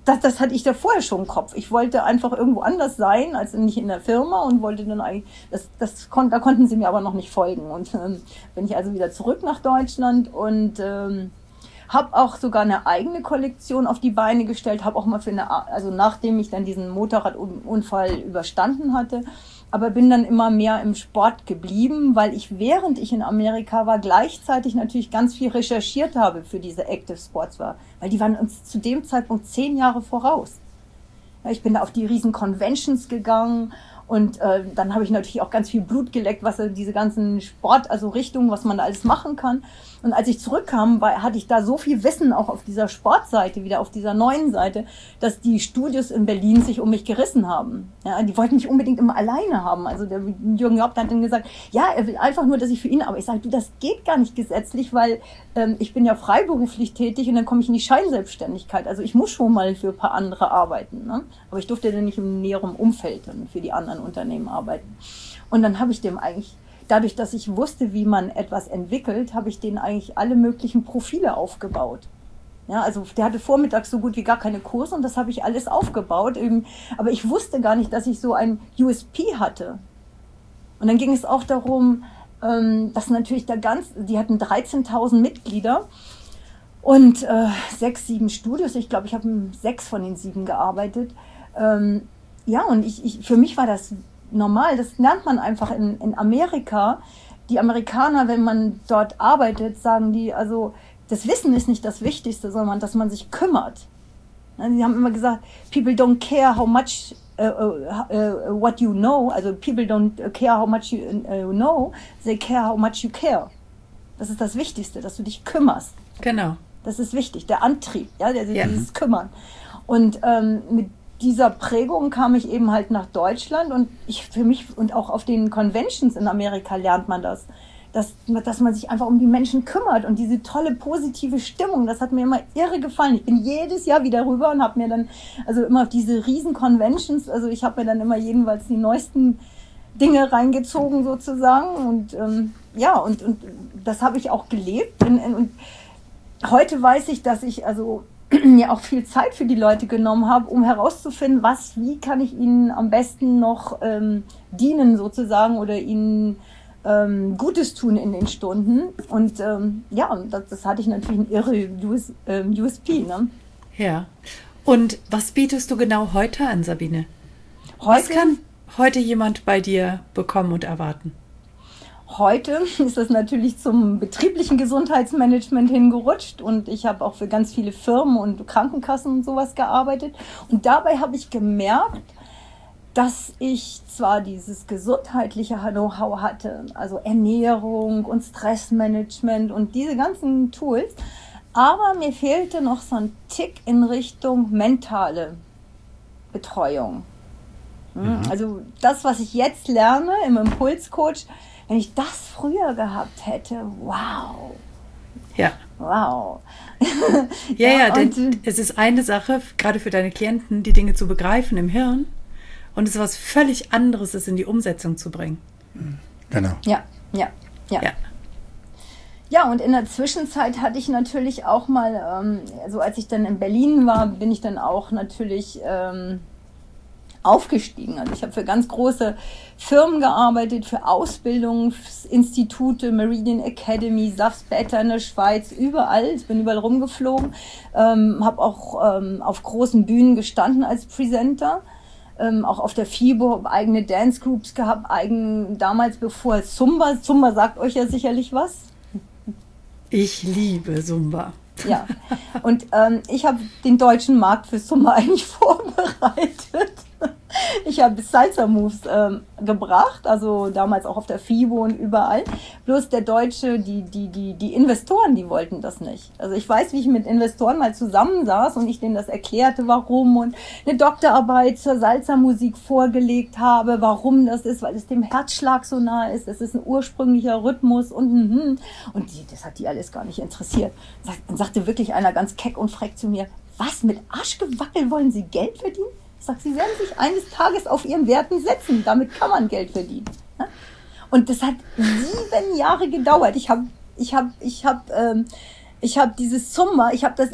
das, das hatte ich da vorher schon im Kopf. Ich wollte einfach irgendwo anders sein, als nicht in der Firma und wollte dann eigentlich, das, das kon, da konnten sie mir aber noch nicht folgen. Und ähm, bin ich also wieder zurück nach Deutschland und ähm, habe auch sogar eine eigene Kollektion auf die Beine gestellt, habe auch mal für eine, also nachdem ich dann diesen Motorradunfall überstanden hatte, aber bin dann immer mehr im Sport geblieben, weil ich, während ich in Amerika war, gleichzeitig natürlich ganz viel recherchiert habe für diese Active Sports war, weil die waren uns zu dem Zeitpunkt zehn Jahre voraus. Ja, ich bin da auf die riesen Conventions gegangen und äh, dann habe ich natürlich auch ganz viel Blut geleckt, was äh, diese ganzen Sport, also Richtungen, was man da alles machen kann. Und als ich zurückkam, war, hatte ich da so viel Wissen auch auf dieser Sportseite, wieder auf dieser neuen Seite, dass die Studios in Berlin sich um mich gerissen haben. Ja, die wollten mich unbedingt immer alleine haben. Also der Jürgen Jaupt hat dann gesagt, ja, er will einfach nur, dass ich für ihn arbeite. Ich sage, du, das geht gar nicht gesetzlich, weil ähm, ich bin ja freiberuflich tätig und dann komme ich in die Scheinselbstständigkeit. Also ich muss schon mal für ein paar andere arbeiten. Ne? Aber ich durfte dann nicht im näheren Umfeld dann für die anderen Unternehmen arbeiten. Und dann habe ich dem eigentlich, dadurch, dass ich wusste, wie man etwas entwickelt, habe ich denen eigentlich alle möglichen Profile aufgebaut. Ja, also der hatte vormittags so gut wie gar keine Kurse und das habe ich alles aufgebaut. Aber ich wusste gar nicht, dass ich so ein U S P hatte. Und dann ging es auch darum, dass natürlich der ganz, die hatten dreizehntausend Mitglieder und äh, sechs, sieben Studios. Ich glaube, ich habe in sechs von den sieben gearbeitet. Ähm, ja, und ich, ich, für mich war das normal. Das lernt man einfach in, in Amerika. Die Amerikaner, wenn man dort arbeitet, sagen die, also das Wissen ist nicht das Wichtigste, sondern dass man sich kümmert. Sie haben immer gesagt, people don't care how much uh, uh, uh, what you know. Also people don't care how much you uh, know, they care how much you care. Das ist das Wichtigste, dass du dich kümmerst. Genau. Das ist wichtig, der Antrieb, ja, der, ja. dieses Kümmern. Und ähm, mit dieser Prägung kam ich eben halt nach Deutschland und ich für mich und auch auf den Conventions in Amerika lernt man das, dass, dass man sich einfach um die Menschen kümmert und diese tolle positive Stimmung, das hat mir immer irre gefallen. Ich bin jedes Jahr wieder rüber und habe mir dann also immer auf diese riesen Conventions, also ich habe mir dann immer jedenfalls die neuesten Dinge reingezogen sozusagen und ähm, ja und, und das habe ich auch gelebt und, und heute weiß ich, dass ich also ja auch viel Zeit für die Leute genommen habe, um herauszufinden, was, wie kann ich ihnen am besten noch ähm, dienen sozusagen oder ihnen ähm, Gutes tun in den Stunden. Und ähm, ja, das, das hatte ich natürlich ein irre U S, ähm, U S P. Ne? Ja. Und was bietest du genau heute an, Sabine? Heute, was kann heute jemand bei dir bekommen und erwarten? Heute ist das natürlich zum betrieblichen Gesundheitsmanagement hingerutscht und ich habe auch für ganz viele Firmen und Krankenkassen und sowas gearbeitet. Und dabei habe ich gemerkt, dass ich zwar dieses gesundheitliche Know-how hatte, also Ernährung und Stressmanagement und diese ganzen Tools, aber mir fehlte noch so ein Tick in Richtung mentale Betreuung. Mhm. Also das, was ich jetzt lerne im Impulscoach, wenn ich das früher gehabt hätte, wow. Ja. Wow. ja, ja, ja denn es ist eine Sache, gerade für deine Klienten, die Dinge zu begreifen im Hirn und es ist was völlig anderes, es in die Umsetzung zu bringen. Genau. Ja, ja, ja. Ja, ja und in der Zwischenzeit hatte ich natürlich auch mal, ähm, also als ich dann in Berlin war, bin ich dann auch natürlich ähm, aufgestiegen. Also ich habe für ganz große Firmen gearbeitet, für Ausbildungsinstitute, Meridian Academy, S A F S Beta in der Schweiz, überall. Ich bin überall rumgeflogen, ähm, habe auch ähm, auf großen Bühnen gestanden als Presenter, ähm, auch auf der FIBO, habe eigene Dance Groups gehabt, eigen, damals bevor Zumba, Zumba sagt euch ja sicherlich was. Ich liebe Zumba. Ja, und ähm, ich habe den deutschen Markt für Zumba eigentlich vorbereitet. Ich habe Salsa Moves ähm, gebracht, also damals auch auf der FIBO und überall. Bloß der Deutsche, die, die, die, die Investoren, die wollten das nicht. Also ich weiß, wie ich mit Investoren mal zusammensaß und ich denen das erklärte, warum und eine Doktorarbeit zur Salsa-Musik vorgelegt habe, warum das ist, weil es dem Herzschlag so nah ist, es ist ein ursprünglicher Rhythmus und und, und die, das hat die alles gar nicht interessiert. Dann sagte wirklich einer ganz keck und frech zu mir, was, mit Arschgewackel wollen Sie Geld verdienen? Ich sage, Sie werden sich eines Tages auf Ihren Werten setzen. Damit kann man Geld verdienen. Und das hat sieben Jahre gedauert. Ich habe ich hab, ich hab, ähm, ich hab dieses Zumba, ich habe das echt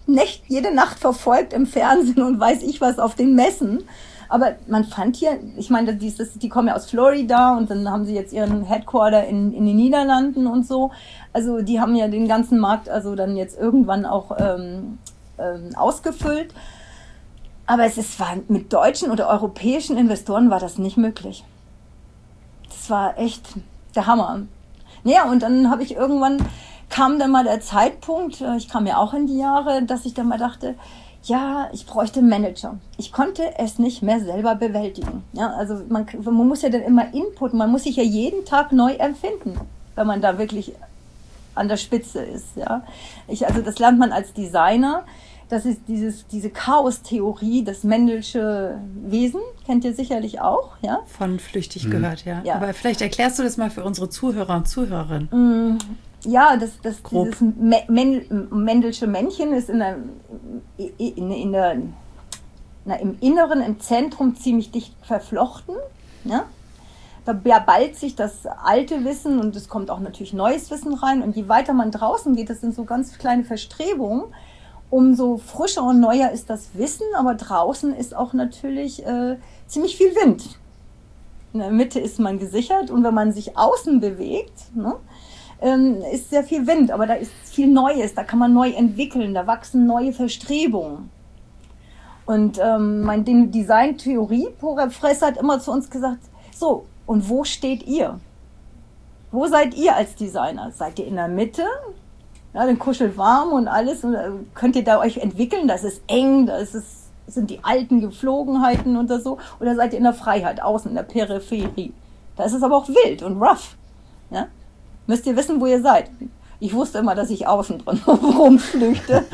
Nächt, jede Nacht verfolgt im Fernsehen und weiß ich was auf den Messen. Aber man fand hier, ich meine, die, das, die kommen ja aus Florida und dann haben sie jetzt ihren Headquarter in, in den Niederlanden und so. Also die haben ja den ganzen Markt also dann jetzt irgendwann auch ähm, ähm, ausgefüllt. Aber es ist, war mit deutschen oder europäischen Investoren war das nicht möglich. Das war echt der Hammer. Naja, und dann habe ich irgendwann, kam dann mal der Zeitpunkt, ich kam ja auch in die Jahre, dass ich dann mal dachte, ja, ich bräuchte einen Manager. Ich konnte es nicht mehr selber bewältigen. Ja, also man, man muss ja dann immer Input, man muss sich ja jeden Tag neu empfinden, wenn man da wirklich an der Spitze ist. Ja, ich, also das lernt man als Designer. Das ist dieses, diese Chaos-Theorie, das Mendelsche Wesen, kennt ihr sicherlich auch, ja? Von flüchtig Mhm. gehört, ja. Ja. Aber vielleicht erklärst du das mal für unsere Zuhörer und Zuhörerinnen. Mm, Ja, das, das Grob. dieses Me- Men- Mendelsche Männchen ist in der, in, in der, na, im Inneren, im Zentrum ziemlich dicht verflochten. Ja? Da ballt sich das alte Wissen und es kommt auch natürlich neues Wissen rein. Und je weiter man draußen geht, das sind so ganz kleine Verstrebungen, umso frischer und neuer ist das Wissen, aber draußen ist auch natürlich äh, ziemlich viel Wind. In der Mitte ist man gesichert und wenn man sich außen bewegt, ne, ähm, ist sehr viel Wind, aber da ist viel Neues, da kann man neu entwickeln, da wachsen neue Verstrebungen. Und ähm, mein Design-Theorie-Professor hat immer zu uns gesagt, so, und wo steht ihr? Wo seid ihr als Designer? Seid ihr in der Mitte? Ja, dann kuschelt warm und alles. Und, äh, könnt ihr da euch entwickeln? Das ist eng, das ist, sind die alten Gepflogenheiten und so. Oder seid ihr in der Freiheit, außen, in der Peripherie? Da ist es aber auch wild und rough. Ja? Müsst ihr wissen, wo ihr seid. Ich wusste immer, dass ich außen drin rumflüchte.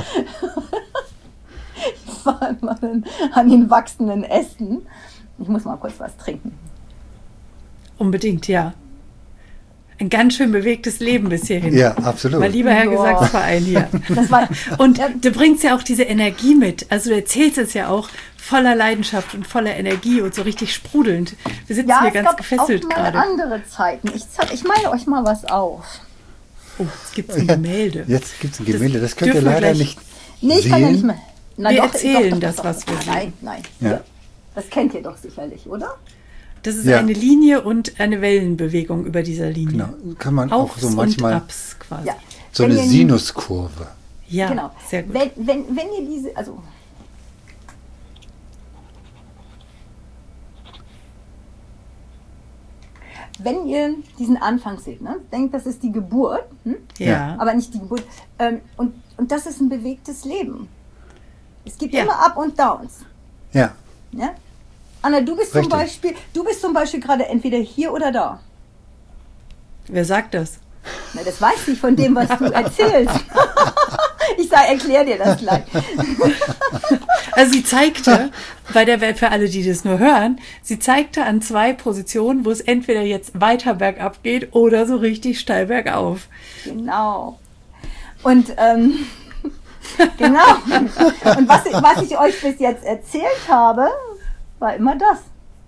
Ich war immer an den wachsenden Ästen. Ich muss mal kurz was trinken. Unbedingt, ja. Ein ganz schön bewegtes Leben bis hierhin. Ja, absolut. Mein lieber Herr Ja. Gesangsverein hier. Das war, Und ja, du bringst ja auch diese Energie mit. Also du erzählst es ja auch voller Leidenschaft und voller Energie und so richtig sprudelnd. Wir sitzen ja, hier es ganz gab gefesselt auch mal gerade. andere Zeiten. Ich, zeig- ich male euch mal was auf. Oh, es gibt ein Gemälde. Jetzt gibt es ein Gemälde, das, könnt ihr dürfen wir leider gleich- nicht Nee, ich sehen. kann ja nicht mehr. Na, Wir doch, erzählen doch, doch, das, doch, was doch. wir sehen. Nein, nein. Ja. Das kennt ihr doch sicherlich, oder? Das ist Ja. eine Linie und eine Wellenbewegung über dieser Linie. Genau, kann man auch Aufs so manchmal und Abs quasi. Ja. so Wenn eine ihr- Sinuskurve. Ja, Genau. sehr gut. Wenn, wenn, wenn ihr diese, also wenn ihr diesen Anfang seht, ne, denkt, das ist die Geburt, hm? ja. aber nicht die Geburt. Ähm, und, und das ist ein bewegtes Leben. Es gibt Ja. immer Up und Downs. Ja, Ja? Anna, du bist zum Richtig. Beispiel, du bist zum Beispiel gerade entweder hier oder da. Wer sagt das? Na, das weiß ich von dem, was du erzählst. Ich sage, erklär dir das gleich. Also sie zeigte, bei der Welt für alle, die das nur hören, sie zeigte an zwei Positionen, wo es entweder jetzt weiter bergab geht oder so richtig steil bergauf. Genau. Und ähm, genau. Und was, ich- was ich euch bis jetzt erzählt habe, war immer das.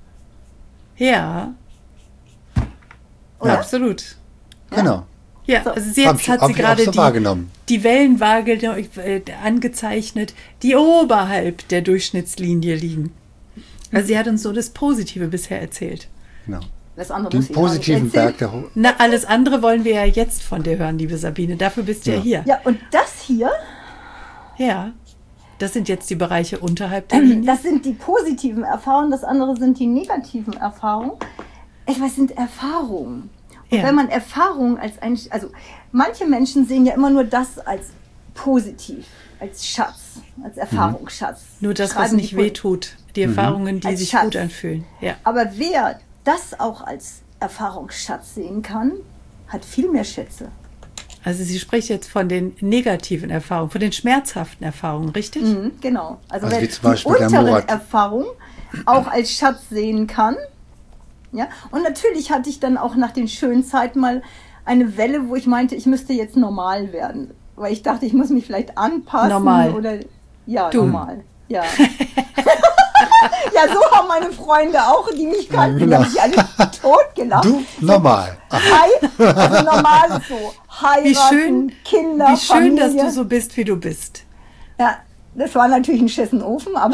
Ja, Oder? absolut. genau. Ja, So. also sie Hab jetzt ich- hat hab sie ich auch gerade so die, wahrgenommen. die Wellenwaage äh, angezeichnet, die oberhalb der Durchschnittslinie liegen. Also sie hat uns so das Positive bisher erzählt. genau. Das andere Den muss ich gar nicht positiven erzählen. Berg der Ho Na, alles andere wollen wir ja jetzt von dir hören, liebe Sabine. Dafür bist du ja, Ja. hier. Ja, und das hier, Ja. Das sind jetzt die Bereiche unterhalb der Linie. das sind die positiven Erfahrungen, das andere sind die negativen Erfahrungen. Etwas sind Erfahrungen. Und Ja. wenn man Erfahrungen als ein, also manche Menschen sehen ja immer nur das als positiv, als Schatz, als Erfahrungsschatz. Nur das, was Schreiben die nicht Pol- wehtut. Die Erfahrungen, die Als sich Schatz. gut anfühlen. Ja. Aber wer das auch als Erfahrungsschatz sehen kann, hat viel mehr Schätze. Also sie spricht jetzt von den negativen Erfahrungen, von den schmerzhaften Erfahrungen, richtig? Mhm, genau. Also, Also wer wie zum Beispiel die der unteren Murat. Erfahrungen auch als Schatz sehen kann. Ja? Und natürlich hatte ich dann auch nach den schönen Zeiten mal eine Welle, wo ich meinte, ich müsste jetzt normal werden. Weil ich dachte, ich muss mich vielleicht anpassen. Normal. Oder, ja, Du. normal. Ja. Ja, so haben meine Freunde auch, die mich kannten, die Genau. haben sich alle totgelacht. Du, normal. Hi, also normal ist so. Heiraten, Wie schön, Kinder, wie schön, dass Familie. du so bist, wie du bist. Ja, das war natürlich ein Schissenofen, aber...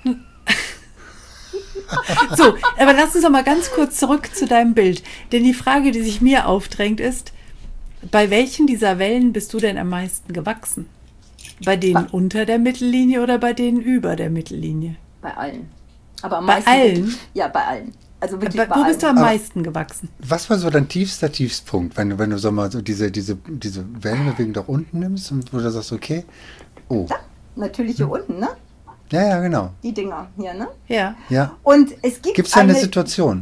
So, aber lass uns doch mal ganz kurz zurück zu deinem Bild. Denn die Frage, die sich mir aufdrängt, ist, bei welchen dieser Wellen bist du denn am meisten gewachsen? Bei denen Bei- unter der Mittellinie oder bei denen über der Mittellinie? Bei allen. Aber am Bei meisten allen? Wirklich, ja, bei allen. Also wirklich Bei, bei wo allen. bist du am Aber- meisten gewachsen? Was war so dein tiefster Tiefspunkt, wenn du, wenn du so mal so diese, diese, diese Wellenbewegung da unten nimmst und wo du sagst, okay, oh, Ja, natürlich hier unten, ne? ja, ja, genau, Die Dinger hier, ne? Ja. ja. Und es gibt Gibt es da eine eine, Situation,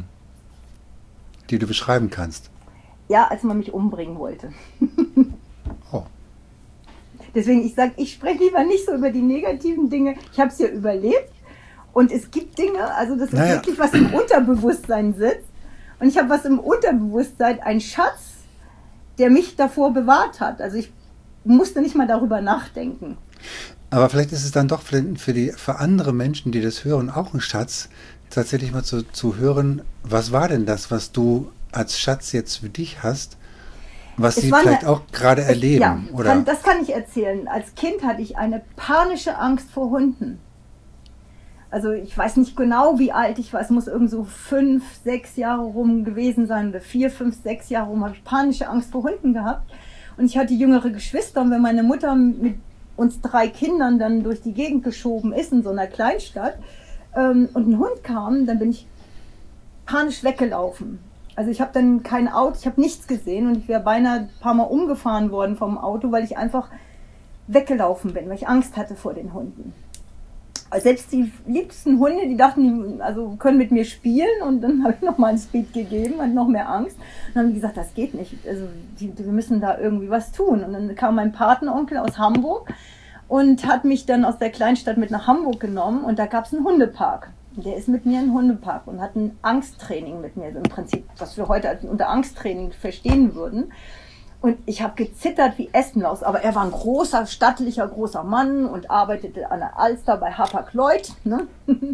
die du beschreiben kannst? ja, als man mich umbringen wollte. Oh, Deswegen, ich sage, ich spreche lieber nicht so über die negativen Dinge. Ich habe es ja überlebt. Und es gibt Dinge, also das ist Naja. wirklich, was im Unterbewusstsein sitzt. Und ich habe was im Unterbewusstsein, ein Schatz, der mich davor bewahrt hat. Also ich musste nicht mal darüber nachdenken. aber vielleicht ist es dann doch für, für, die, für andere Menschen, die das hören, auch ein Schatz, tatsächlich mal zu, zu hören, was war denn das, was du als Schatz jetzt für dich hast, was Es sie war vielleicht eine- auch gerade erleben, Ja, oder? kann, das kann ich erzählen. Als Kind hatte ich eine panische Angst vor Hunden. Also ich weiß nicht genau, wie alt ich war. Es muss irgend so fünf, sechs Jahre rum gewesen sein. Oder vier, fünf, sechs Jahre rum habe ich panische Angst vor Hunden gehabt. Und ich hatte jüngere Geschwister. Und wenn meine Mutter mit uns drei Kindern dann durch die Gegend geschoben ist, in so einer Kleinstadt, ähm, und ein Hund kam, dann bin ich panisch weggelaufen. Also ich habe dann kein Auto, ich habe nichts gesehen und ich wäre beinahe ein paar Mal umgefahren worden vom Auto, weil ich einfach weggelaufen bin, weil ich Angst hatte vor den Hunden. Also selbst die liebsten Hunde, die dachten, die also können mit mir spielen, und dann habe ich nochmal einen Speed gegeben und noch mehr Angst. Und dann haben die gesagt, das geht nicht, also die, wir müssen da irgendwie was tun. Und dann kam mein Patenonkel aus Hamburg und hat mich dann aus der Kleinstadt mit nach Hamburg genommen, und da gab es einen Hundepark. Und der ist mit mir in den Hundepark und hat ein Angsttraining mit mir, also im Prinzip, was wir heute als unter Angsttraining verstehen würden. Und ich habe gezittert wie Espenlaus, aber er war ein großer, stattlicher, großer Mann und arbeitete an der Alster bei Hapag-Lloyd, ne?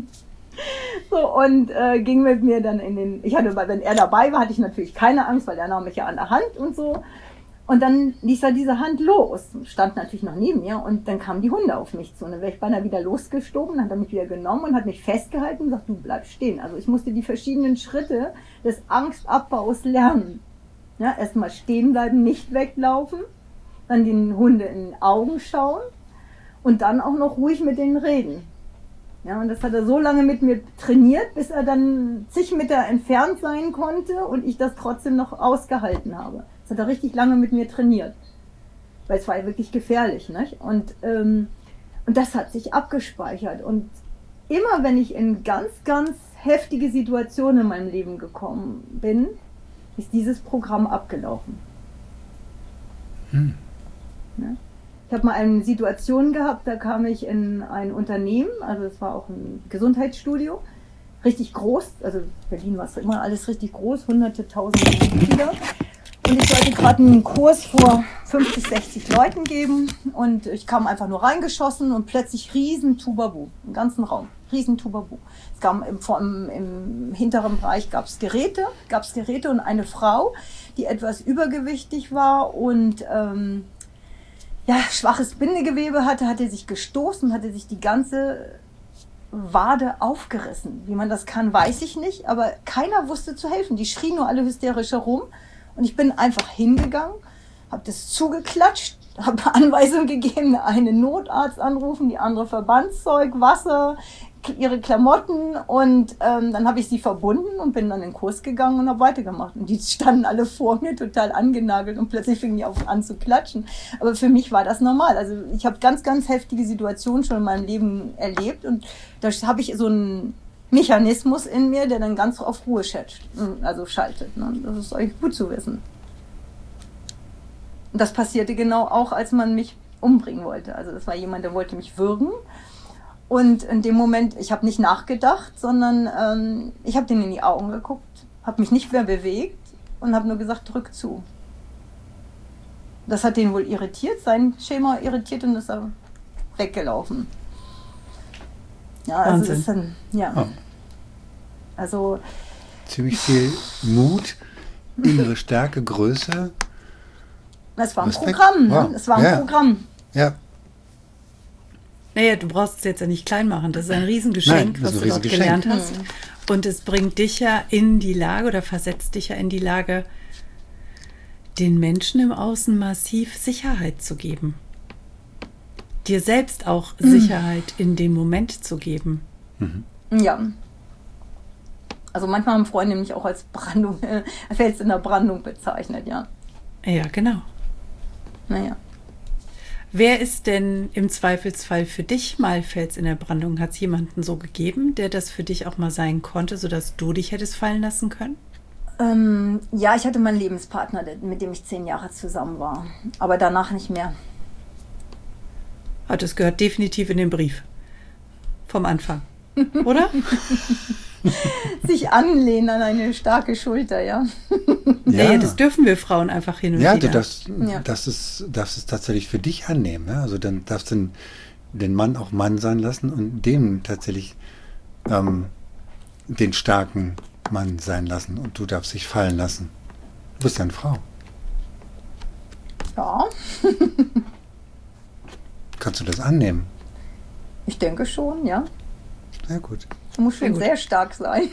So, und äh, ging mit mir dann in den, ich hatte, wenn er dabei war, hatte ich natürlich keine Angst, weil er nahm mich ja an der Hand und so. Und dann ließ er diese Hand los, stand natürlich noch neben mir, und dann kamen die Hunde auf mich zu. Und dann wäre ich beinahe wieder losgestoben, dann hat er mich wieder genommen und hat mich festgehalten und gesagt, du bleib stehen. Also ich musste die verschiedenen Schritte des Angstabbaus lernen. Ja, erstmal stehen bleiben, nicht weglaufen, dann den Hunde in den Augen schauen und dann auch noch ruhig mit denen reden. Ja, und das hat er so lange mit mir trainiert, bis er dann zig Meter entfernt sein konnte und ich das trotzdem noch ausgehalten habe. Das hat er richtig lange mit mir trainiert, weil es war ja wirklich gefährlich, nicht? Und, ähm, und das hat sich abgespeichert. Und immer wenn ich in ganz, ganz heftige Situationen in meinem Leben gekommen bin, ist dieses Programm abgelaufen. Hm. Ja. Ich habe mal eine Situation gehabt, da kam ich in ein Unternehmen, also es war auch ein Gesundheitsstudio, richtig groß, also Berlin war es immer alles richtig groß, hunderte, tausende Mitglieder. Und ich sollte gerade einen Kurs vor fünfzig, sechzig Leuten geben, und ich kam einfach nur reingeschossen und plötzlich riesen Tubabu, im ganzen Raum, riesen Tubabu. Es gab im, im, im hinteren Bereich gab es Geräte, gab es Geräte und eine Frau, die etwas übergewichtig war und ähm, ja, schwaches Bindegewebe hatte, hatte sich gestoßen, hatte sich die ganze Wade aufgerissen. Wie man das kann, weiß ich nicht, aber keiner wusste zu helfen. Die schrien nur alle hysterisch herum. Und ich bin einfach hingegangen, habe das zugeklatscht, habe Anweisungen gegeben, eine Notarzt anrufen, die andere Verbandszeug, Wasser, ihre Klamotten, und ähm, dann habe ich sie verbunden und bin dann in den Kurs gegangen und habe weitergemacht. Und die standen alle vor mir, total angenagelt, und plötzlich fingen die auf an zu klatschen. Aber für mich war das normal. Also ich habe ganz, ganz heftige Situationen schon in meinem Leben erlebt, und da habe ich so einen Mechanismus in mir, der dann ganz auf Ruhe schaltet. Also schaltet. Ne? Das ist eigentlich gut zu wissen. Und das passierte genau auch, als man mich umbringen wollte. Also es war jemand, der wollte mich würgen. Und in dem Moment, ich habe nicht nachgedacht, sondern ähm, ich habe denen in die Augen geguckt, habe mich nicht mehr bewegt und habe nur gesagt, drück zu. Das hat den wohl irritiert, sein Schema irritiert, und ist er weggelaufen. Ja, also Wahnsinn. das ist dann, ja. Oh. Also Ziemlich viel Mut, innere Stärke, Größe. es war ein Respekt. Programm, ne? Wow. Es war ein Ja. Programm. Ja. Naja, du brauchst es jetzt ja nicht klein machen. Das ist ein Riesengeschenk, Nein, das was ist ein du dort Riesengeschenk. gelernt hast. Und es bringt dich ja in die Lage oder versetzt dich ja in die Lage, den Menschen im Außen massiv Sicherheit zu geben. Dir selbst auch mhm. Sicherheit in dem Moment zu geben. Mhm. Ja. Also manchmal haben Freunde mich auch als Brandung, äh, Fels in der Brandung bezeichnet, ja. Ja, genau. Naja. Wer ist denn im Zweifelsfall für dich mal Fels in der Brandung? Hat es jemanden so gegeben, der das für dich auch mal sein konnte, sodass du dich hättest fallen lassen können? Ähm, ja, ich hatte meinen Lebenspartner, mit dem ich zehn Jahre zusammen war. Aber danach nicht mehr. Ah, das gehört definitiv in den Brief. Vom Anfang. Oder? Sich anlehnen an eine starke Schulter, ja. Ja, ja, das dürfen wir Frauen einfach hin und ja, wieder. Du darfst, ja, das ist, darfst es tatsächlich für dich annehmen. Ja? Also dann darfst du den, den Mann auch Mann sein lassen und dem tatsächlich ähm, den starken Mann sein lassen und du darfst dich fallen lassen. Du bist ja eine Frau. Ja. Kannst du das annehmen? Ich denke schon, ja. Sehr gut. Du musst schon sehr stark sein.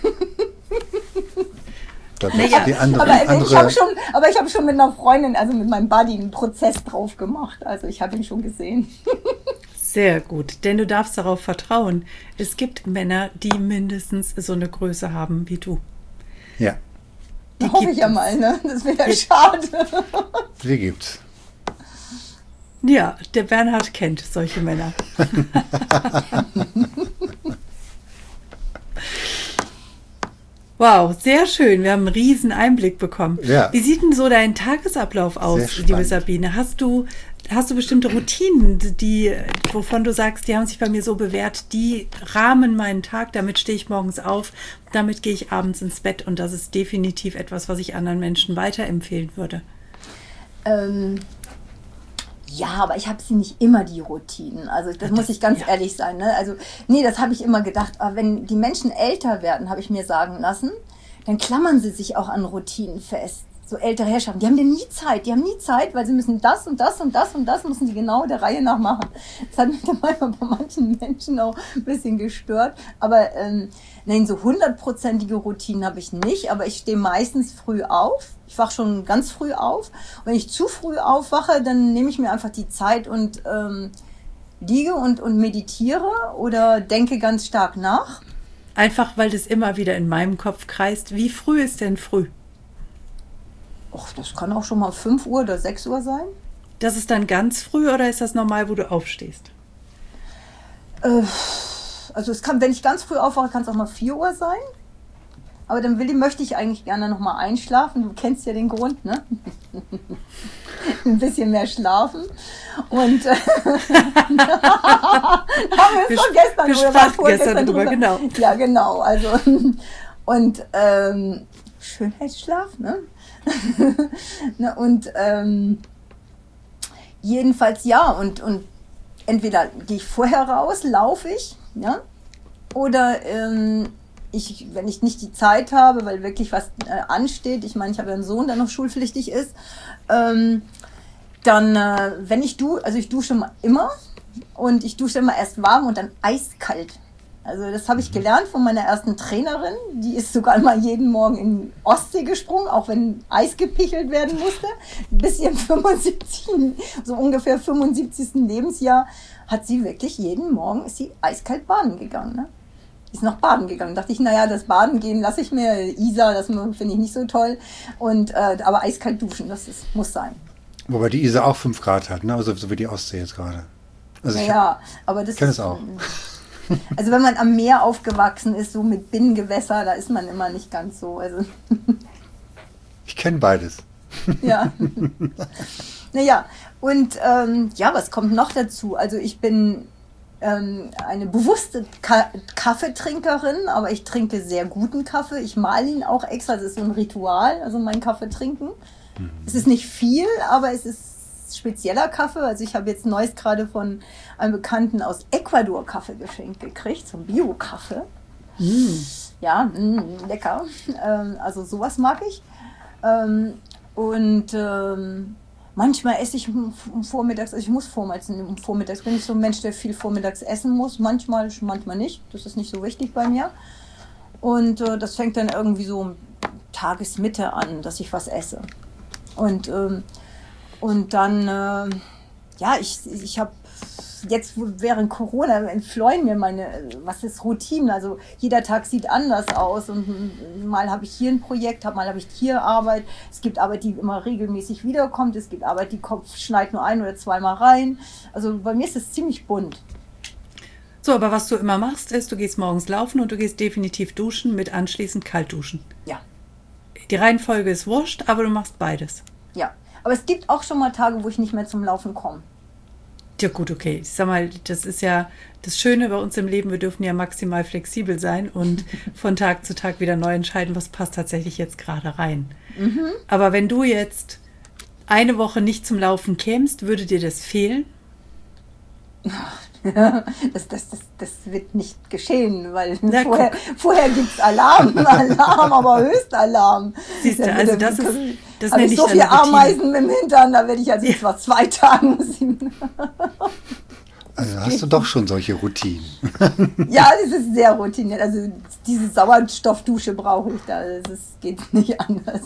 Naja, die andere, aber andere ich habe schon, aber ich habe schon mit einer Freundin, also mit meinem Buddy, einen Prozess drauf gemacht. Also ich habe ihn schon gesehen. Sehr gut, denn du darfst darauf vertrauen. Es gibt Männer, die mindestens so eine Größe haben wie du. Ja. Die hoffe ich ja mal, ne? Das wäre ja schade. Die gibt's. Ja, der Bernhard kennt solche Männer. Wow, sehr schön. Wir haben einen riesen Einblick bekommen. Ja. Wie sieht denn so dein Tagesablauf aus, liebe Sabine? Hast du, hast du bestimmte Routinen, die, wovon du sagst, die haben sich bei mir so bewährt, die rahmen meinen Tag, damit stehe ich morgens auf, damit gehe ich abends ins Bett und das ist definitiv etwas, was ich anderen Menschen weiterempfehlen würde? Ähm, ja, aber ich habe sie nicht immer, die Routinen. Also das, das muss ich ganz ja. ehrlich sein. Ne? Also nee, das habe ich immer gedacht. Aber wenn die Menschen älter werden, habe ich mir sagen lassen, dann klammern sie sich auch an Routinen fest. So ältere Herrschaften, die haben ja nie Zeit. Die haben nie Zeit, weil sie müssen das und das und das und das müssen sie genau der Reihe nach machen. Das hat mich dann manchmal bei manchen Menschen auch ein bisschen gestört. Aber ähm, nein, so hundertprozentige Routinen habe ich nicht. Aber ich stehe meistens früh auf. Ich wache schon ganz früh auf. Wenn ich zu früh aufwache, dann nehme ich mir einfach die Zeit und ähm, liege und, und meditiere oder denke ganz stark nach. Einfach, weil das immer wieder in meinem Kopf kreist. Wie früh ist denn früh? Och, das kann auch schon mal fünf Uhr oder sechs Uhr sein. Das ist dann ganz früh oder ist das normal, wo du aufstehst? Äh, also es kann, wenn ich ganz früh aufwache, kann es auch mal vier Uhr sein. Aber dann will, möchte ich eigentlich gerne noch mal einschlafen. Du kennst ja den Grund, ne? Ein bisschen mehr schlafen. Und äh, haben wir es doch gestern wir sprachen gestern drüber, genau. Ja, genau. Also und ähm, Schönheitsschlaf, ne? ne? Und ähm, jedenfalls ja. Und und entweder gehe ich vorher raus, laufe ich, ja, oder ähm, Ich, wenn ich nicht die Zeit habe, weil wirklich was äh, ansteht, ich meine, ich habe ja einen Sohn, der noch schulpflichtig ist, ähm, dann, äh, wenn ich dusche, also ich dusche immer und ich dusche immer erst warm und dann eiskalt. Also das habe ich gelernt von meiner ersten Trainerin, die ist sogar mal jeden Morgen in die Ostsee gesprungen, auch wenn Eis gepichelt werden musste. Bis ihrem fünfundsiebzigsten so ungefähr fünfundsiebzigsten Lebensjahr hat sie wirklich jeden Morgen, ist sie eiskalt baden gegangen, ne? Ist noch baden gegangen. Da dachte ich, naja, das Baden gehen lasse ich mir. Isar, das finde ich nicht so toll. Und, äh, aber eiskalt duschen, das ist, muss sein. Wobei die Isar auch fünf Grad hat, ne? Also so wie die Ostsee jetzt gerade. Also naja, aber das kenn ist... es auch. Also wenn man am Meer aufgewachsen ist, so mit Binnengewässer, da ist man immer nicht ganz so. Also ich kenne beides. Ja. Naja, und ähm, ja, was kommt noch dazu? Also ich bin... eine bewusste Ka- Kaffeetrinkerin, aber ich trinke sehr guten Kaffee. Ich male ihn auch extra, das ist so ein Ritual, also mein Kaffee trinken. Mhm. Es ist nicht viel, aber es ist spezieller Kaffee. Also ich habe jetzt neues gerade von einem Bekannten aus Ecuador Kaffee geschenkt gekriegt, zum Bio-Kaffee. Mhm. Ja, mh, lecker. Ähm, also sowas mag ich. Ähm, und ähm, Manchmal esse ich vormittags, also ich muss vormittags, vormittags bin ich so ein Mensch, der viel vormittags essen muss. Manchmal, manchmal nicht. Das ist nicht so wichtig bei mir. Und äh, das fängt dann irgendwie so Tagesmitte an, dass ich was esse. Und, ähm, und dann, äh, ja, ich, ich habe jetzt während Corona entfleuen mir meine, was ist Routinen, also jeder Tag sieht anders aus und mal habe ich hier ein Projekt, mal habe ich hier Arbeit, es gibt Arbeit, die immer regelmäßig wiederkommt, es gibt Arbeit, die Kopf schneit nur ein oder zweimal rein, also bei mir ist es ziemlich bunt. So, aber was du immer machst, ist, du gehst morgens laufen und du gehst definitiv duschen mit anschließend kalt duschen. Ja. Die Reihenfolge ist wurscht, aber du machst beides. Ja, aber es gibt auch schon mal Tage, wo ich nicht mehr zum Laufen komme. Ja gut, okay. Ich sag mal, das ist ja das Schöne bei uns im Leben, wir dürfen ja maximal flexibel sein und von Tag zu Tag wieder neu entscheiden, was passt tatsächlich jetzt gerade rein. Mhm. Aber wenn du jetzt eine Woche nicht zum Laufen kämst, würde dir das fehlen? Das, das, das, das wird nicht geschehen, weil Na, vorher, vorher gibt es Alarm, Alarm, aber Höchstalarm. Siehst du, also das ist, das habe ich so viele Ameisen im Hintern, da werde ich also jetzt ja. mal zwei Tagen. Also hast du doch schon solche Routinen. Ja, das ist sehr routiniert. Also diese Sauerstoffdusche brauche ich da. Das ist, geht nicht anders.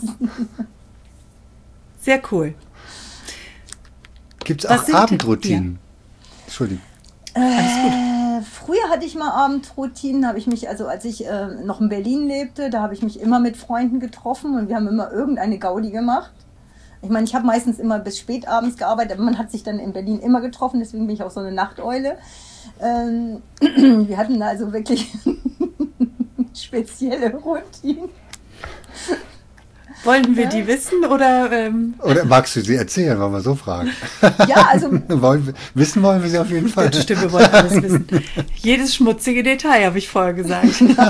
Sehr cool. Gibt es auch Abendroutinen? Ja. Entschuldigung. Alles gut. Äh, früher hatte ich mal Abendroutinen, habe ich mich, also als ich äh, noch in Berlin lebte, da habe ich mich immer mit Freunden getroffen und wir haben immer irgendeine Gaudi gemacht. Ich meine, ich habe meistens immer bis spät abends gearbeitet, aber man hat sich dann in Berlin immer getroffen, deswegen bin ich auch so eine Nachteule. Ähm, wir hatten da also wirklich spezielle Routinen. Wollen wir ja. die wissen oder? Ähm oder magst du sie erzählen, wollen wir so fragen? Ja, also. wollen wir, wissen wollen wir sie auf jeden Fall. Das stimmt, wir wollen alles wissen. Jedes schmutzige Detail, habe ich vorher gesagt.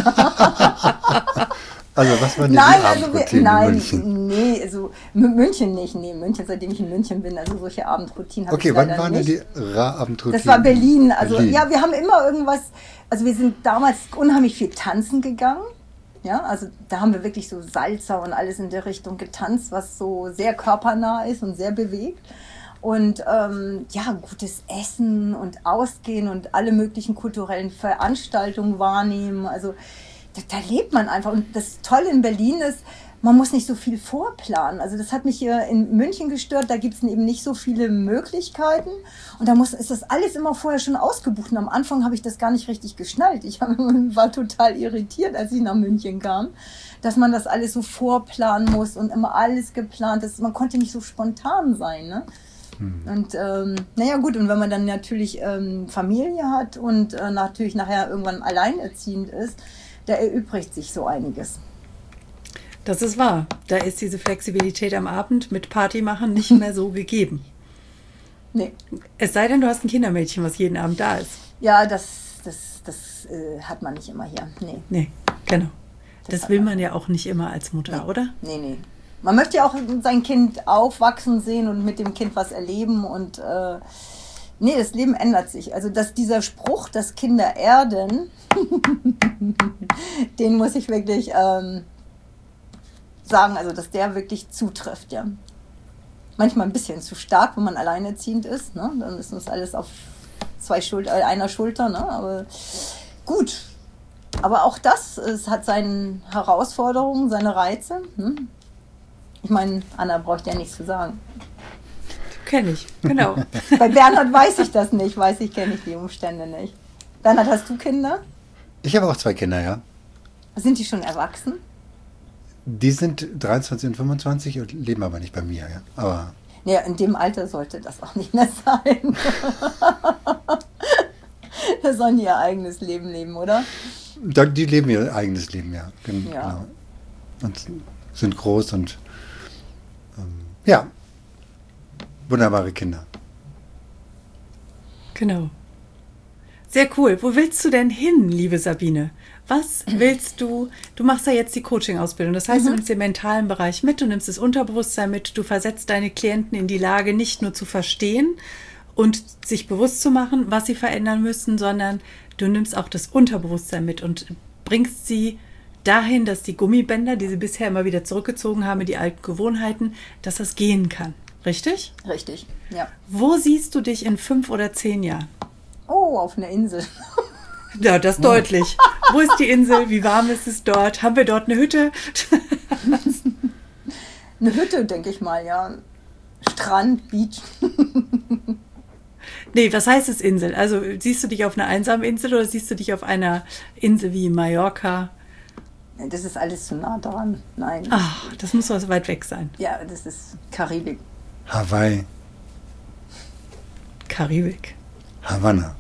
Also, was war denn nein, die also wir, Abendroutine nein, in München? Nee, also München nicht. Nee, München, seitdem ich in München bin, also solche Abendroutinen habe okay, ich leider wann waren nicht. denn die Abendroutinen? Das war Berlin. Also, Berlin. Ja, wir haben immer irgendwas, also wir sind damals unheimlich viel tanzen gegangen. Ja, also da haben wir wirklich so Salsa und alles in der Richtung getanzt, was so sehr körpernah ist und sehr bewegt. Und ähm, ja, gutes Essen und Ausgehen und alle möglichen kulturellen Veranstaltungen wahrnehmen. Also da, da lebt man einfach. Und das Tolle in Berlin ist, man muss nicht so viel vorplanen. Also das hat mich hier in München gestört. Da gibt es eben nicht so viele Möglichkeiten. Und da muss, ist das alles immer vorher schon ausgebucht. Und am Anfang habe ich das gar nicht richtig geschnallt. Ich hab, war total irritiert, als ich nach München kam, dass man das alles so vorplanen muss und immer alles geplant ist. Man konnte nicht so spontan sein, ne? Hm. Und ähm, naja gut, und wenn man dann natürlich ähm, Familie hat und äh, natürlich nachher irgendwann alleinerziehend ist, da erübrigt sich so einiges. Das ist wahr. Da ist diese Flexibilität am Abend mit Party machen nicht mehr so gegeben. Nee. Es sei denn, du hast ein Kindermädchen, was jeden Abend da ist. Ja, das, das, das äh, hat man nicht immer hier. Nee. Nee, genau. Das, das will man ja auch nicht immer als Mutter, nee. oder? Nee, nee. Man möchte ja auch sein Kind aufwachsen sehen und mit dem Kind was erleben. Und äh, nee, das Leben ändert sich. Also dass dieser Spruch, dass Kinder erden, den muss ich wirklich... Ähm, sagen, also dass der wirklich zutrifft, ja. Manchmal ein bisschen zu stark, wenn man alleinerziehend ist, ne? Dann ist das alles auf zwei Schul- äh, einer Schulter, ne? Aber gut. Aber auch das, es hat seine Herausforderungen, seine Reize. Hm? Ich meine, Anna braucht ja nichts zu sagen. Kenne ich, genau. Bei Bernhard weiß ich das nicht, weiß ich, kenne ich die Umstände nicht. Bernhard, hast du Kinder? Ich habe auch zwei Kinder, ja. Sind die schon erwachsen? Die sind dreiundzwanzig und fünfundzwanzig und leben aber nicht bei mir, ja. Aber ja, in dem Alter sollte das auch nicht mehr sein. Da sollen die ihr eigenes Leben leben, oder? Die leben ihr eigenes Leben, ja. Genau. Ja. Und sind groß und ähm, ja, wunderbare Kinder. Genau. Sehr cool. Wo willst du denn hin, liebe Sabine? Was willst du, du machst ja jetzt die Coaching-Ausbildung, das heißt, mhm. du nimmst den mentalen Bereich mit, du nimmst das Unterbewusstsein mit, du versetzt deine Klienten in die Lage, nicht nur zu verstehen und sich bewusst zu machen, was sie verändern müssen, sondern du nimmst auch das Unterbewusstsein mit und bringst sie dahin, dass die Gummibänder, die sie bisher immer wieder zurückgezogen haben, die alten Gewohnheiten, dass das gehen kann. Richtig? Richtig, ja. Wo siehst du dich in fünf oder zehn Jahren? Oh, auf einer Insel. Ja, das ist deutlich. Wo ist die Insel? Wie warm ist es dort? Haben wir dort eine Hütte? Eine Hütte, denke ich mal, ja. Strand, Beach. Nee, was heißt es Insel? Also siehst du dich auf einer einsamen Insel oder siehst du dich auf einer Insel wie Mallorca? Das ist alles zu nah dran. Nein. Ach, das muss so weit weg sein. Ja, das ist Karibik. Hawaii, Karibik. Havanna.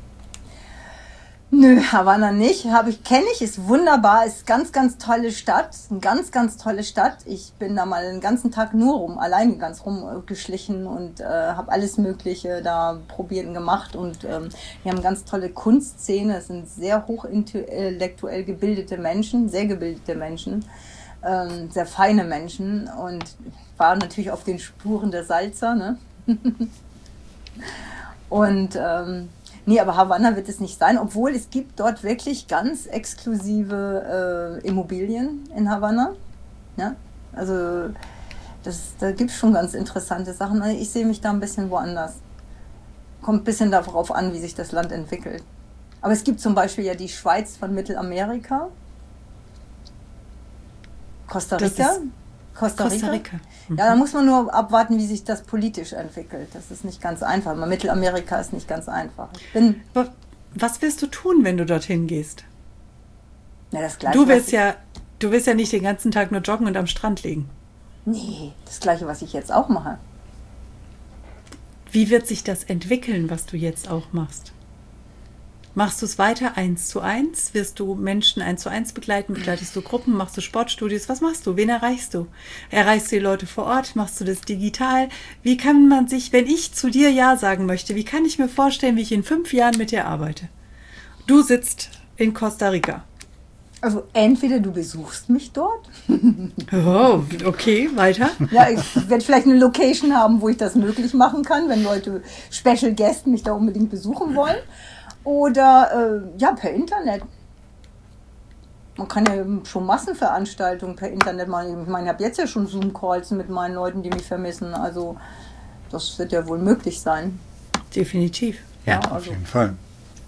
Nö, Havanna nicht. Habe ich, kenne ich, ist wunderbar, ist ganz, ganz tolle Stadt. Eine ganz, ganz tolle Stadt. Ich bin da mal den ganzen Tag nur rum, alleine ganz rumgeschlichen und äh, habe alles Mögliche da probiert und gemacht. Und ähm, wir haben ganz tolle Kunstszene. Es sind sehr hochintellektuell gebildete Menschen, sehr gebildete Menschen, ähm, sehr feine Menschen. Und war natürlich auf den Spuren der Salzer, ne? Und ähm, nee, aber Havanna wird es nicht sein, obwohl es gibt dort wirklich ganz exklusive äh, Immobilien in Havanna. Ja? Also das, da gibt es schon ganz interessante Sachen. Ich sehe mich da ein bisschen woanders. Kommt ein bisschen darauf an, wie sich das Land entwickelt. Aber es gibt zum Beispiel ja die Schweiz von Mittelamerika. Costa Rica. Costa Rica. Costa Rica. Mhm. Ja, da muss man nur abwarten, wie sich das politisch entwickelt. Das ist nicht ganz einfach. Aber Mittelamerika ist nicht ganz einfach. Ich bin, Was wirst du tun, wenn du dorthin gehst? ja, das Gleiche, Du wirst was ja, du wirst ja nicht den ganzen Tag nur joggen und am Strand liegen. ich, nee, das Gleiche, was ich jetzt auch mache. Wie wird sich das entwickeln, was du jetzt auch machst? Machst du es weiter eins zu eins? Wirst du Menschen eins zu eins begleiten? Begleitest du Gruppen? Machst du Sportstudios? Was machst du? Wen erreichst du? Erreichst du die Leute vor Ort? Machst du das digital? Wie kann man sich, wenn ich zu dir Ja sagen möchte, wie kann ich mir vorstellen, wie ich in fünf Jahren mit dir arbeite? Du sitzt in Costa Rica. Also entweder du besuchst mich dort. Oh, okay, weiter. Ja, ich werde vielleicht eine Location haben, wo ich das möglich machen kann, wenn Leute, Special Guests mich da unbedingt besuchen wollen. Oder äh, ja, per Internet. Man kann ja schon Massenveranstaltungen per Internet machen. Ich meine, ich habe jetzt ja schon Zoom-Calls mit meinen Leuten, die mich vermissen. Also das wird ja wohl möglich sein. Definitiv. Ja, Ja, auf also- jeden Fall.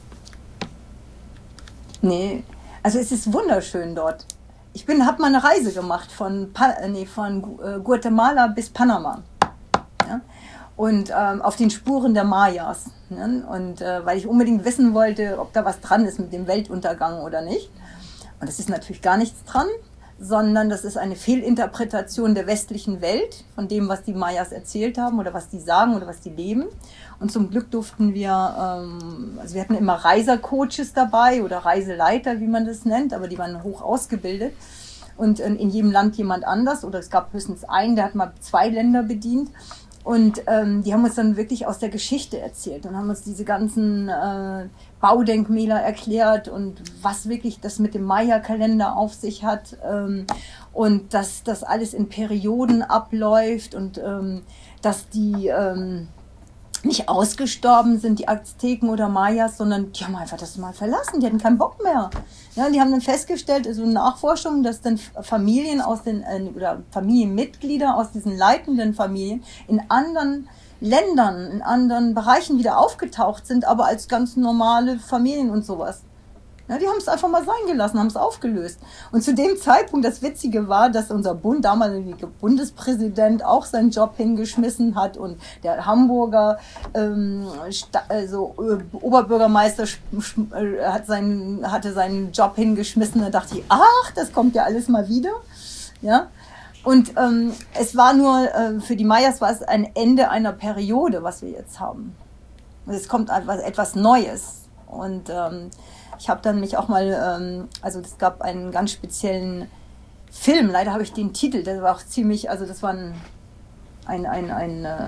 Nee, also es ist wunderschön dort. Ich bin, habe mal eine Reise gemacht von, pa nee, von äh, Guatemala bis Panama. Ja? Und ähm, auf den Spuren der Mayas. Ne? Und äh, weil ich unbedingt wissen wollte, ob da was dran ist mit dem Weltuntergang oder nicht. Und es ist natürlich gar nichts dran, sondern das ist eine Fehlinterpretation der westlichen Welt, von dem, was die Mayas erzählt haben oder was die sagen oder was die leben. Und zum Glück durften wir, ähm, also wir hatten immer Reisercoaches dabei oder Reiseleiter, wie man das nennt, aber die waren hoch ausgebildet. Und in, in jedem Land jemand anders, oder es gab höchstens einen, der hat mal zwei Länder bedient. Und ähm, die haben uns dann wirklich aus der Geschichte erzählt und haben uns diese ganzen äh, Baudenkmäler erklärt und was wirklich das mit dem Maya-Kalender auf sich hat ähm, und dass das alles in Perioden abläuft und ähm, dass die ähm, nicht ausgestorben sind, die Azteken oder Mayas, sondern die haben einfach das mal verlassen, die hatten keinen Bock mehr. Ja, die haben dann festgestellt, also Nachforschungen, dass dann Familien aus den, äh, oder Familienmitglieder aus diesen leitenden Familien in anderen Ländern, in anderen Bereichen wieder aufgetaucht sind, aber als ganz normale Familien und sowas. Ja, die haben es einfach mal sein gelassen, haben es aufgelöst. Und zu dem Zeitpunkt, das Witzige war, dass unser Bund, damalige Bundespräsident, auch seinen Job hingeschmissen hat und der Hamburger ähm, also, äh, Oberbürgermeister äh, hat seinen, hatte seinen Job hingeschmissen. Da dachte ich, ach, das kommt ja alles mal wieder. Ja. Und ähm, es war nur, äh, für die Mayas war es ein Ende einer Periode, was wir jetzt haben. Und es kommt etwas, etwas Neues. Und ähm, ich habe dann mich auch mal, ähm, also es gab einen ganz speziellen Film, leider habe ich den Titel, der war auch ziemlich, also das war ein, ein, ein, ein, äh,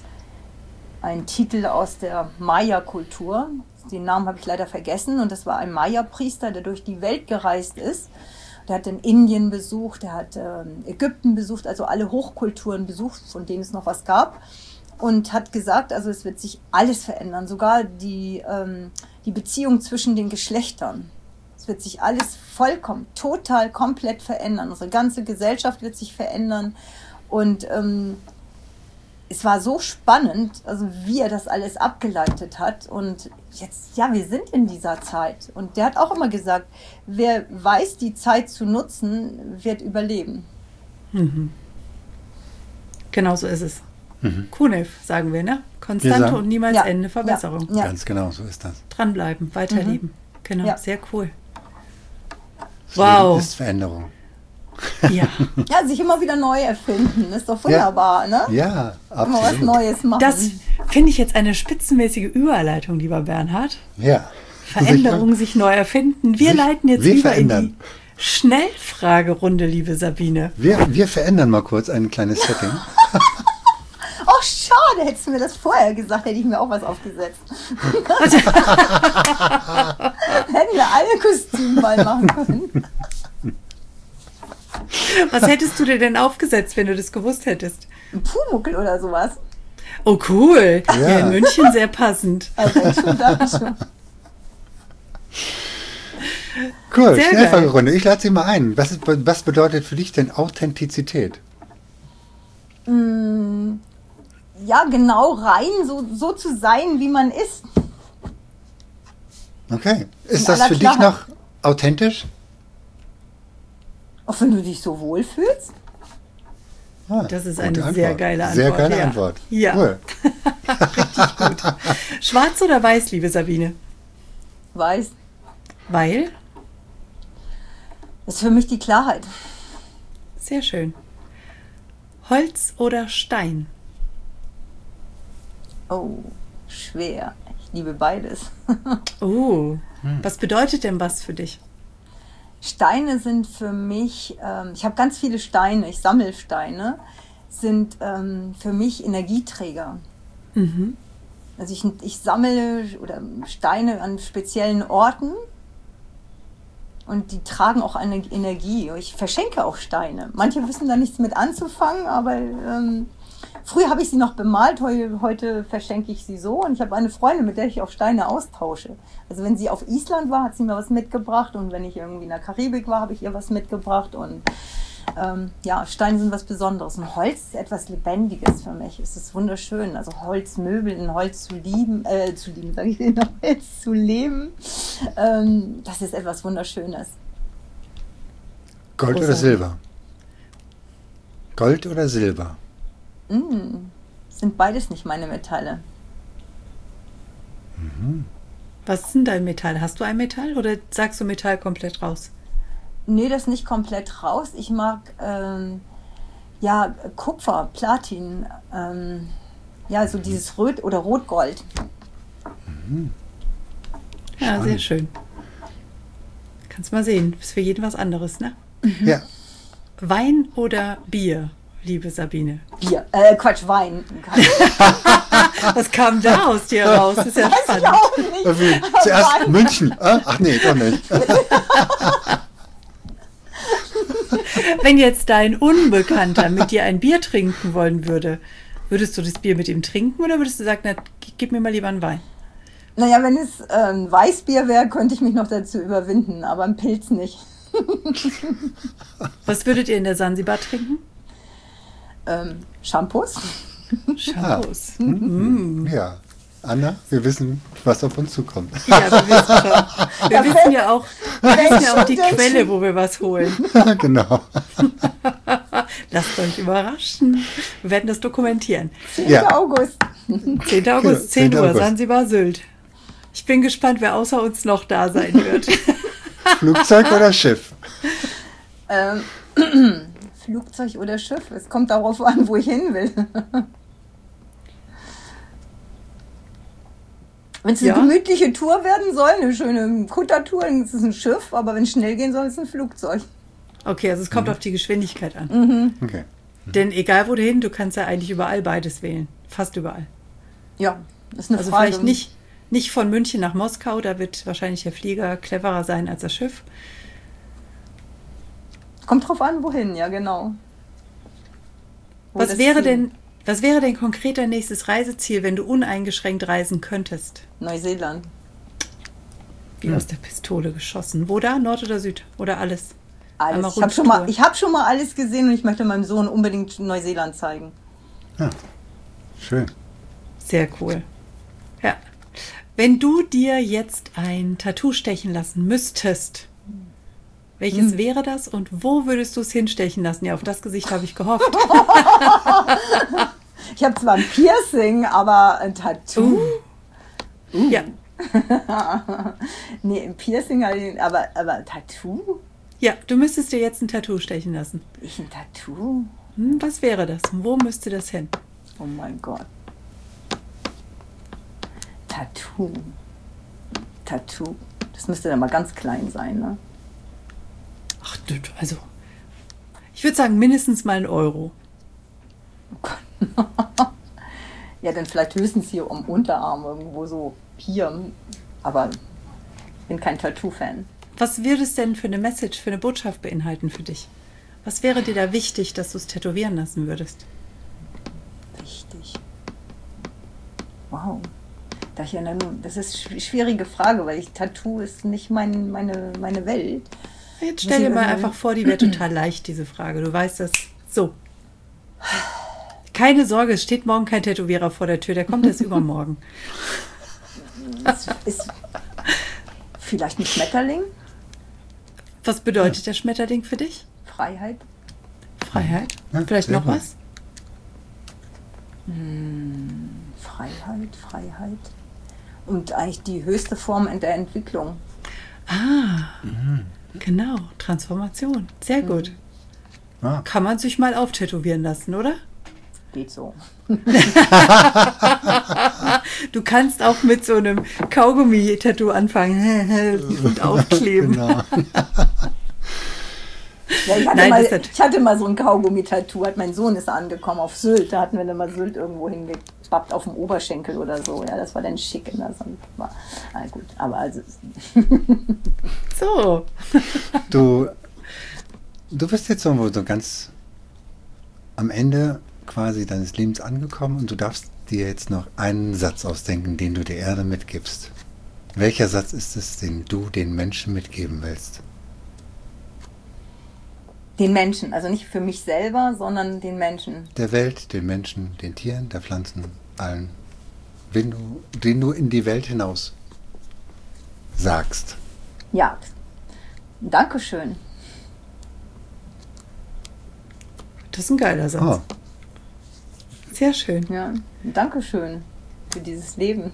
ein Titel aus der Maya-Kultur. Den Namen habe ich leider vergessen und das war ein Maya-Priester, der durch die Welt gereist ist. Der hat in Indien besucht, der hat ähm, Ägypten besucht, also alle Hochkulturen besucht, von denen es noch was gab. Und hat gesagt, also es wird sich alles verändern, sogar die, ähm, die Beziehung zwischen den Geschlechtern. Es wird sich alles vollkommen, total, komplett verändern. Unsere ganze Gesellschaft wird sich verändern. Und ähm, es war so spannend, also wie er das alles abgeleitet hat. Und jetzt, ja, wir sind in dieser Zeit. Und der hat auch immer gesagt, wer weiß, die Zeit zu nutzen, wird überleben. Mhm. Genau so ist es. Mhm. Kunef, sagen wir, ne? Konstante sagen- und niemals Ja, Ende Verbesserung. Ja. Ganz genau, so ist das. Dranbleiben, weiterleben. Genau, Ja. sehr cool. Das Wow. Leben ist Veränderung. Ja, Ja, sich immer wieder neu erfinden, ist doch wunderbar, ne? Ja, Immer was absolut. Neues machen. das finde ich jetzt eine spitzenmäßige Überleitung, lieber Bernhard. Ja. Veränderung, sich neu erfinden. Wir Sich- leiten jetzt wir über in verändern. die Schnellfragerunde, liebe Sabine. Wir, wir verändern mal kurz ein kleines Setting. Oh, schade, hättest du mir das vorher gesagt, hätte ich mir auch was aufgesetzt. Hätten wir alle Kostümball machen können. Was hättest du dir denn aufgesetzt, wenn du das gewusst hättest? Ein Pumuckl oder sowas. Oh, cool. Ja. Ja, in München sehr passend. Also, wenn schon, dann schon. Cool, Sehr Schnellfragerunde. Ich lade Sie mal ein. Was, ist, was bedeutet für dich denn Authentizität? Mm, ja, genau rein, so, so zu sein, wie man ist. Okay. Ist In das aller für dich Klarheit. noch authentisch? Auch wenn du dich so wohlfühlst. Ah, Das ist gute eine Antwort. sehr geile Antwort. Sehr geile ja. Antwort. Ja. Cool. Schwarz oder weiß, liebe Sabine? Weiß. Weil? Das ist für mich die Klarheit. Sehr schön. Holz oder Stein? Oh, schwer. Ich liebe beides. Oh, Hm. was bedeutet denn was für dich? Steine sind für mich, ähm, ich habe ganz viele Steine, ich sammle Steine, sind ähm, für mich Energieträger. Mhm. Also ich, ich sammle oder Steine an speziellen Orten und die tragen auch eine Energie. Ich verschenke auch Steine. Manche wissen da nichts mit anzufangen, aber ähm, früher habe ich sie noch bemalt, heute, heute verschenke ich sie so. Und ich habe eine Freundin, mit der ich auch Steine austausche. Also wenn sie auf Island war, hat sie mir was mitgebracht und wenn ich irgendwie in der Karibik war, habe ich ihr was mitgebracht. Und ähm, ja, Steine sind was Besonderes. Und Holz ist etwas Lebendiges für mich. Es ist wunderschön. Also Holzmöbel, in Holz zu lieben, äh, zu lieben, sage ich, in Holz zu leben, ähm, das ist etwas Wunderschönes. Gold oder Großer- Silber? Gold oder Silber? Mm, sind beides nicht meine Metalle. Was ist denn dein Metall? Hast du ein Metall oder sagst du Metall komplett raus? Nee, das nicht komplett raus. Ich mag ähm, ja Kupfer, Platin, ähm, ja, so dieses Rot- oder Rotgold. Ja, Spannend. sehr schön. Kannst mal sehen, ist für jeden was anderes, ne? Ja. Wein oder Bier, liebe Sabine? Bier, äh, Quatsch, Wein. Was kam da aus dir raus? Das ist ja Weiß ich spannend. auch nicht. Irgendwie Zuerst Wein. München. Ah, Ach nee, doch nicht. Wenn jetzt dein Unbekannter mit dir ein Bier trinken wollen würde, würdest du das Bier mit ihm trinken oder würdest du sagen, na, gib mir mal lieber einen Wein? Naja, wenn es ähm, Weißbier wäre, könnte ich mich noch dazu überwinden, aber ein Pilz nicht. Was würdet ihr in der Sansibar trinken? Ähm, Shampoos? Shampoos. Hm. Ja. Anna, wir wissen, was auf uns zukommt. Ja, wir wissen schon. Wir wissen ja auch, wir wissen ja auch die Welche Quelle, wo wir was holen. Genau. Lasst euch überraschen. Wir werden das dokumentieren. zehnten Ja. August. zehnten August, zehn zehnten Uhr, August. Sansibar, Sylt. Ich bin gespannt, wer außer uns noch da sein wird. Flugzeug oder Schiff? Ähm, Flugzeug oder Schiff? Es kommt darauf an, wo ich hin will. Wenn es eine Ja. gemütliche Tour werden soll, eine schöne Kuttertour, dann ist es ein Schiff, aber wenn es schnell gehen soll, ist es ein Flugzeug. Okay, also es kommt auf die Geschwindigkeit an. Okay. Denn egal wo du hin, du kannst ja eigentlich überall beides wählen. Fast überall. Ja, das ist eine Also Frage. vielleicht nicht, nicht von München nach Moskau, da wird wahrscheinlich der Flieger cleverer sein als das Schiff. Kommt drauf an, wohin, ja genau. Wo Was das wäre Ziel- denn, was wäre denn konkret dein nächstes Reiseziel, wenn du uneingeschränkt reisen könntest? Neuseeland. Wie Hm. aus der Pistole geschossen. Wo da? Nord oder Süd? Oder alles? Einmal Alles. Ich habe schon, mal- Rundtour. ich hab schon mal alles gesehen und ich möchte meinem Sohn unbedingt Neuseeland zeigen. Ja. Schön. Sehr cool. Ja. Wenn du dir jetzt ein Tattoo stechen lassen müsstest, welches hm. wäre das und wo würdest du es hinstechen lassen? Ja, auf das Gesicht habe ich gehofft. Ich habe zwar ein Piercing, aber ein Tattoo. Uh. Uh. Ja. Nee, ein Piercing, aber, aber ein Tattoo? Ja, du müsstest dir jetzt ein Tattoo stechen lassen. Ich ein Tattoo? Hm, was wäre das? Wo müsste das hin? Oh mein Gott. Tattoo. Tattoo. Das müsste dann mal ganz klein sein, ne? Ach, also, ich würde sagen mindestens mal ein Euro. Oh Gott. Ja, dann vielleicht höchstens hier am Unterarm irgendwo so hier. Aber ich bin kein Tattoo-Fan. Was würde es denn für eine Message, für eine Botschaft beinhalten für dich? Was wäre dir da wichtig, dass du es tätowieren lassen würdest? Wichtig. Wow. Das ist eine schwierige Frage, weil ich Tattoo ist nicht mein, meine, meine Welt. Jetzt stell dir mal einfach vor, die wäre total leicht, diese Frage. Du weißt das. So. Keine Sorge, es steht morgen kein Tätowierer vor der Tür, der kommt erst übermorgen. Das ist vielleicht ein Schmetterling? Was bedeutet der Schmetterling für dich? Freiheit. Freiheit? Ja, vielleicht noch was? Hm, Freiheit, Freiheit. Und eigentlich die höchste Form in der Entwicklung. Ah, mhm. Genau, Transformation. Sehr gut. Mhm. Ah. Kann man sich mal auftätowieren lassen, oder? Geht so. Du kannst auch mit so einem Kaugummi-Tattoo anfangen und aufkleben. Genau. Ja, ich, hatte Nein, mal, ich hatte mal so ein Kaugummi-Tattoo, hat mein Sohn ist angekommen auf Sylt, da hatten wir dann mal Sylt irgendwo hingepappt auf dem Oberschenkel oder so, ja, das war dann schick. Ne? War, na gut, aber also... so. Du, du bist jetzt so, so ganz am Ende quasi deines Lebens angekommen und du darfst dir jetzt noch einen Satz ausdenken, den du der Erde mitgibst. Welcher Satz ist es, den du den Menschen mitgeben willst? Den Menschen, also nicht für mich selber, sondern den Menschen. Der Welt, den Menschen, den Tieren, der Pflanzen, allen. Den du, den du in die Welt hinaus sagst. Ja, Dankeschön. Das ist ein geiler Satz. Oh. Sehr schön. Ja, Dankeschön für dieses Leben.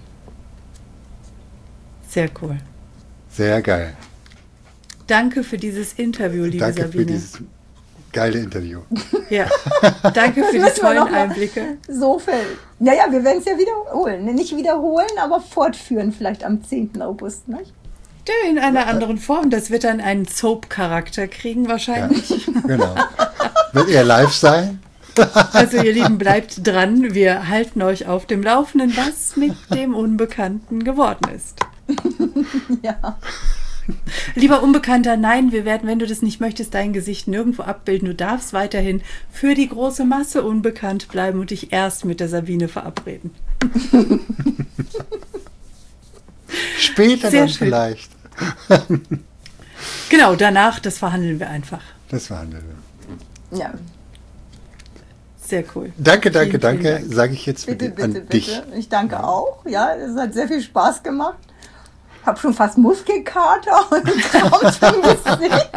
Sehr cool. Sehr geil. Danke für dieses Interview, liebe Danke Sabine. Danke für dieses geile Interview. Ja, danke für die tollen Einblicke. So viel. Naja, wir werden es ja wiederholen. Nicht wiederholen, aber fortführen vielleicht am zehnten August, nicht? In einer anderen Form. Das wird dann einen Soap-Charakter kriegen wahrscheinlich. Ja, genau. Wird er live sein? Also ihr Lieben, bleibt dran. Wir halten euch auf dem Laufenden, was mit dem Unbekannten geworden ist. Ja. Lieber Unbekannter, nein, wir werden, wenn du das nicht möchtest, dein Gesicht nirgendwo abbilden. Du darfst weiterhin für die große Masse unbekannt bleiben und dich erst mit der Sabine verabreden. Später Sehr dann schön. Vielleicht. Genau, danach, das verhandeln wir einfach. Das verhandeln wir. Ja. Sehr cool. Danke, danke, vielen, danke, vielen Dank. sage ich jetzt bitte, bitte, bitte, an bitte. dich. Ich danke auch. Ja, es hat sehr viel Spaß gemacht. Ich habe schon fast Muskelkater und Krampf im Gesicht.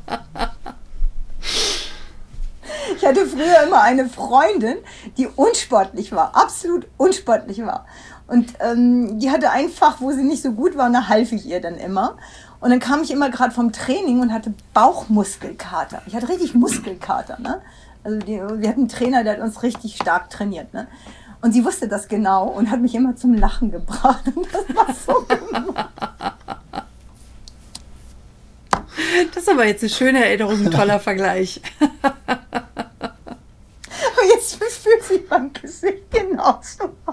Ich hatte früher immer eine Freundin, die unsportlich war, absolut unsportlich war. Und ähm, die hatte einfach, wo sie nicht so gut war, und da half ich ihr dann immer. Und dann kam ich immer gerade vom Training und hatte Bauchmuskelkater. Ich hatte richtig Muskelkater, ne? Also die, wir hatten einen Trainer, der hat uns richtig stark trainiert, ne? Und sie wusste das genau und hat mich immer zum Lachen gebracht. Und das war so gemacht. Das ist aber jetzt eine schöne Erinnerung, ein toller Vergleich. Und jetzt fühlt sich mein Gesicht genauso an.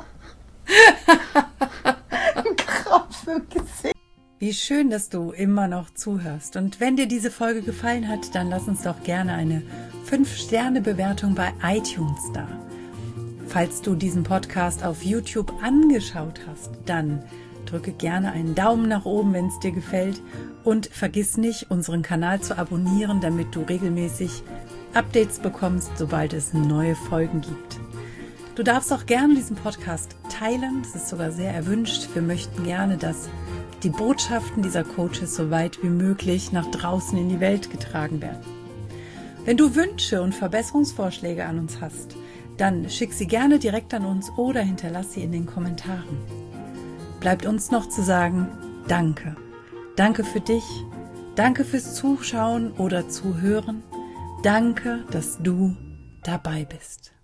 Ein Krampf im Gesicht. Wie schön, dass du immer noch zuhörst. Und wenn dir diese Folge gefallen hat, dann lass uns doch gerne eine fünf Sterne Bewertung bei iTunes da. Falls du diesen Podcast auf YouTube angeschaut hast, dann drücke gerne einen Daumen nach oben, wenn es dir gefällt. Und vergiss nicht, unseren Kanal zu abonnieren, damit du regelmäßig Updates bekommst, sobald es neue Folgen gibt. Du darfst auch gerne diesen Podcast teilen, das ist sogar sehr erwünscht. Wir möchten gerne, dass die Botschaften dieser Coaches so weit wie möglich nach draußen in die Welt getragen werden. Wenn du Wünsche und Verbesserungsvorschläge an uns hast, dann schick sie gerne direkt an uns oder hinterlass sie in den Kommentaren. Bleibt uns noch zu sagen, danke. Danke für dich, danke fürs Zuschauen oder Zuhören. Danke, dass du dabei bist.